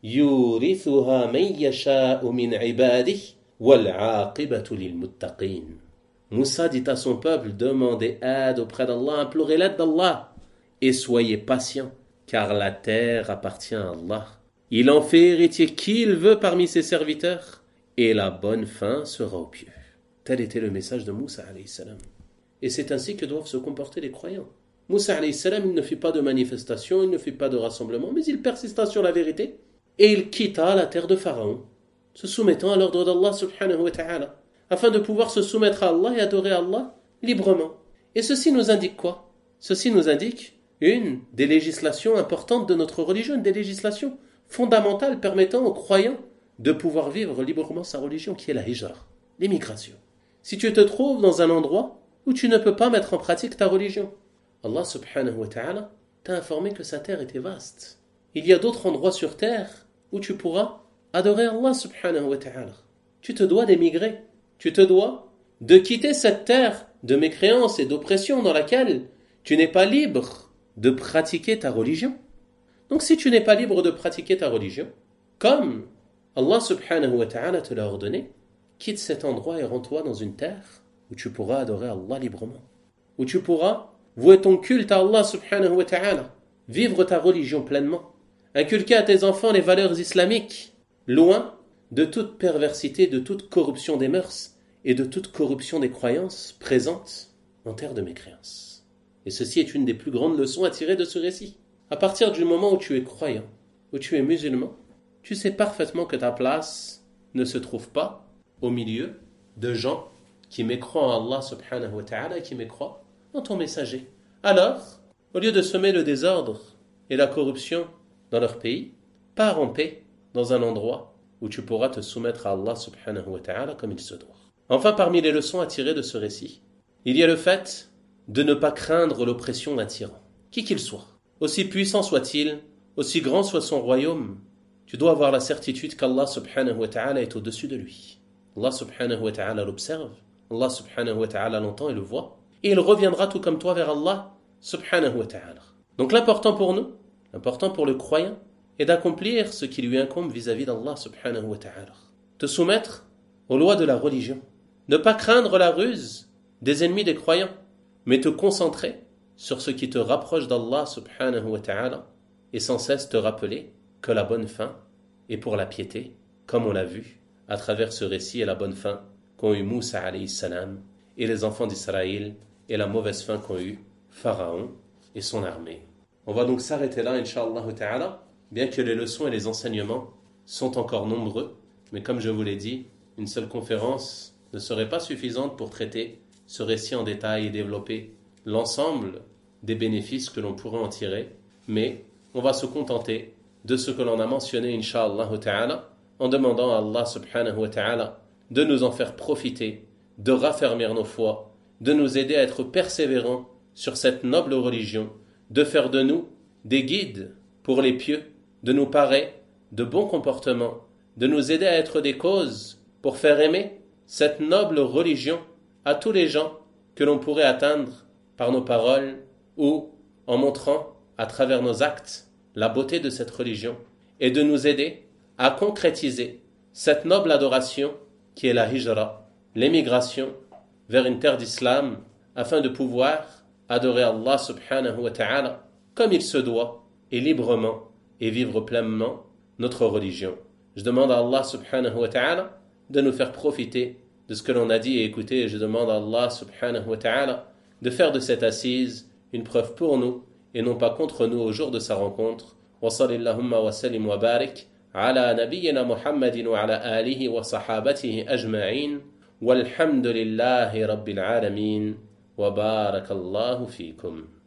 yurithuha man yasha'u min ibadihi wal 'aqibatu lil muttaqin. Moussa dit à son peuple, demandez aide auprès d'Allah, implorez l'aide d'Allah et soyez patients, car la terre appartient à Allah. Il en fait héritier qui il veut parmi ses serviteurs et la bonne fin sera aux pieux. Tel était le message de Moussa alayhi salam. Et c'est ainsi que doivent se comporter les croyants. Moussa alayhi salam, il ne fit pas de manifestation, il ne fit pas de rassemblement, mais il persista sur la vérité et il quitta la terre de Pharaon, se soumettant à l'ordre d'Allah subhanahu wa ta'ala, afin de pouvoir se soumettre à Allah et adorer Allah librement. Et ceci nous indique quoi? Ceci nous indique une des législations importantes de notre religion, une des législations fondamentales permettant aux croyants de pouvoir vivre librement sa religion, qui est la hijra, l'émigration. Si tu te trouves dans un endroit où tu ne peux pas mettre en pratique ta religion, Allah subhanahu wa ta'ala t'a informé que sa terre était vaste. Il y a d'autres endroits sur terre où tu pourras adorer Allah subhanahu wa ta'ala. Tu te dois d'émigrer. Tu te dois de quitter cette terre de mécréance et d'oppression dans laquelle tu n'es pas libre de pratiquer ta religion. Donc si tu n'es pas libre de pratiquer ta religion, comme Allah subhanahu wa ta'ala te l'a ordonné, quitte cet endroit et rends-toi dans une terre où tu pourras adorer Allah librement, où tu pourras vouer ton culte à Allah subhanahu wa ta'ala, vivre ta religion pleinement, inculquer à tes enfants les valeurs islamiques, loin de toute perversité, de toute corruption des mœurs et de toute corruption des croyances présentes en terre de mécréance. Et ceci est une des plus grandes leçons à tirer de ce récit. À partir du moment où tu es croyant, où tu es musulman, tu sais parfaitement que ta place ne se trouve pas au milieu de gens qui mécroient en Allah subhanahu wa ta'ala et qui mécroient en ton messager. Alors, au lieu de semer le désordre et la corruption dans leur pays, pars en paix dans un endroit où tu pourras te soumettre à Allah subhanahu wa ta'ala comme il se doit. Enfin, parmi les leçons à tirer de ce récit, il y a le fait de ne pas craindre l'oppression d'un tyran, qui qu'il soit. Aussi puissant soit-il, aussi grand soit son royaume, tu dois avoir la certitude qu'Allah subhanahu wa ta'ala est au-dessus de lui. Allah subhanahu wa ta'ala l'observe, Allah subhanahu wa ta'ala l'entend et le voit, et il reviendra tout comme toi vers Allah subhanahu wa ta'ala. Donc l'important pour nous, l'important pour le croyant, est d'accomplir ce qui lui incombe vis-à-vis d'Allah subhanahu wa ta'ala. Te soumettre aux lois de la religion. Ne pas craindre la ruse des ennemis des croyants, mais te concentrer sur ce qui te rapproche d'Allah subhanahu wa ta'ala et sans cesse te rappeler que la bonne fin est pour la piété, comme on l'a vu à travers ce récit et la bonne fin qu'ont eu Moussa alayhi salam et les enfants d'Israël et la mauvaise fin qu'ont eu Pharaon et son armée. On va donc s'arrêter là, incha'Allah ta'ala, bien que les leçons et les enseignements sont encore nombreux, mais comme je vous l'ai dit, une seule conférence ne serait pas suffisante pour traiter ce récit en détail et développer l'ensemble des bénéfices que l'on pourrait en tirer, mais on va se contenter de ce que l'on a mentionné, incha'Allah ta'ala, en demandant à Allah subhanahu wa ta'ala de nous en faire profiter, de raffermir nos foi, de nous aider à être persévérants sur cette noble religion, de faire de nous des guides pour les pieux, de nous parer de bons comportements, de nous aider à être des causes pour faire aimer cette noble religion à tous les gens que l'on pourrait atteindre par nos paroles ou en montrant à travers nos actes la beauté de cette religion et de nous aider à concrétiser cette noble adoration qui est la hijra, l'émigration vers une terre d'islam afin de pouvoir adorer Allah subhanahu wa ta'ala comme il se doit et librement et vivre pleinement notre religion. Je demande à Allah subhanahu wa ta'ala de nous faire profiter de ce que l'on a dit et écouté et je demande à Allah subhanahu wa ta'ala de faire de cette assise une preuve pour nous et non pas contre nous au jour de sa rencontre. Wa salillahumma wa sallim wa barik ala nabiyyina Muhammadin wa ala alihi wa sahabatihi ajma'in walhamdulillahi rabbil alamin wa barakallahu fikum.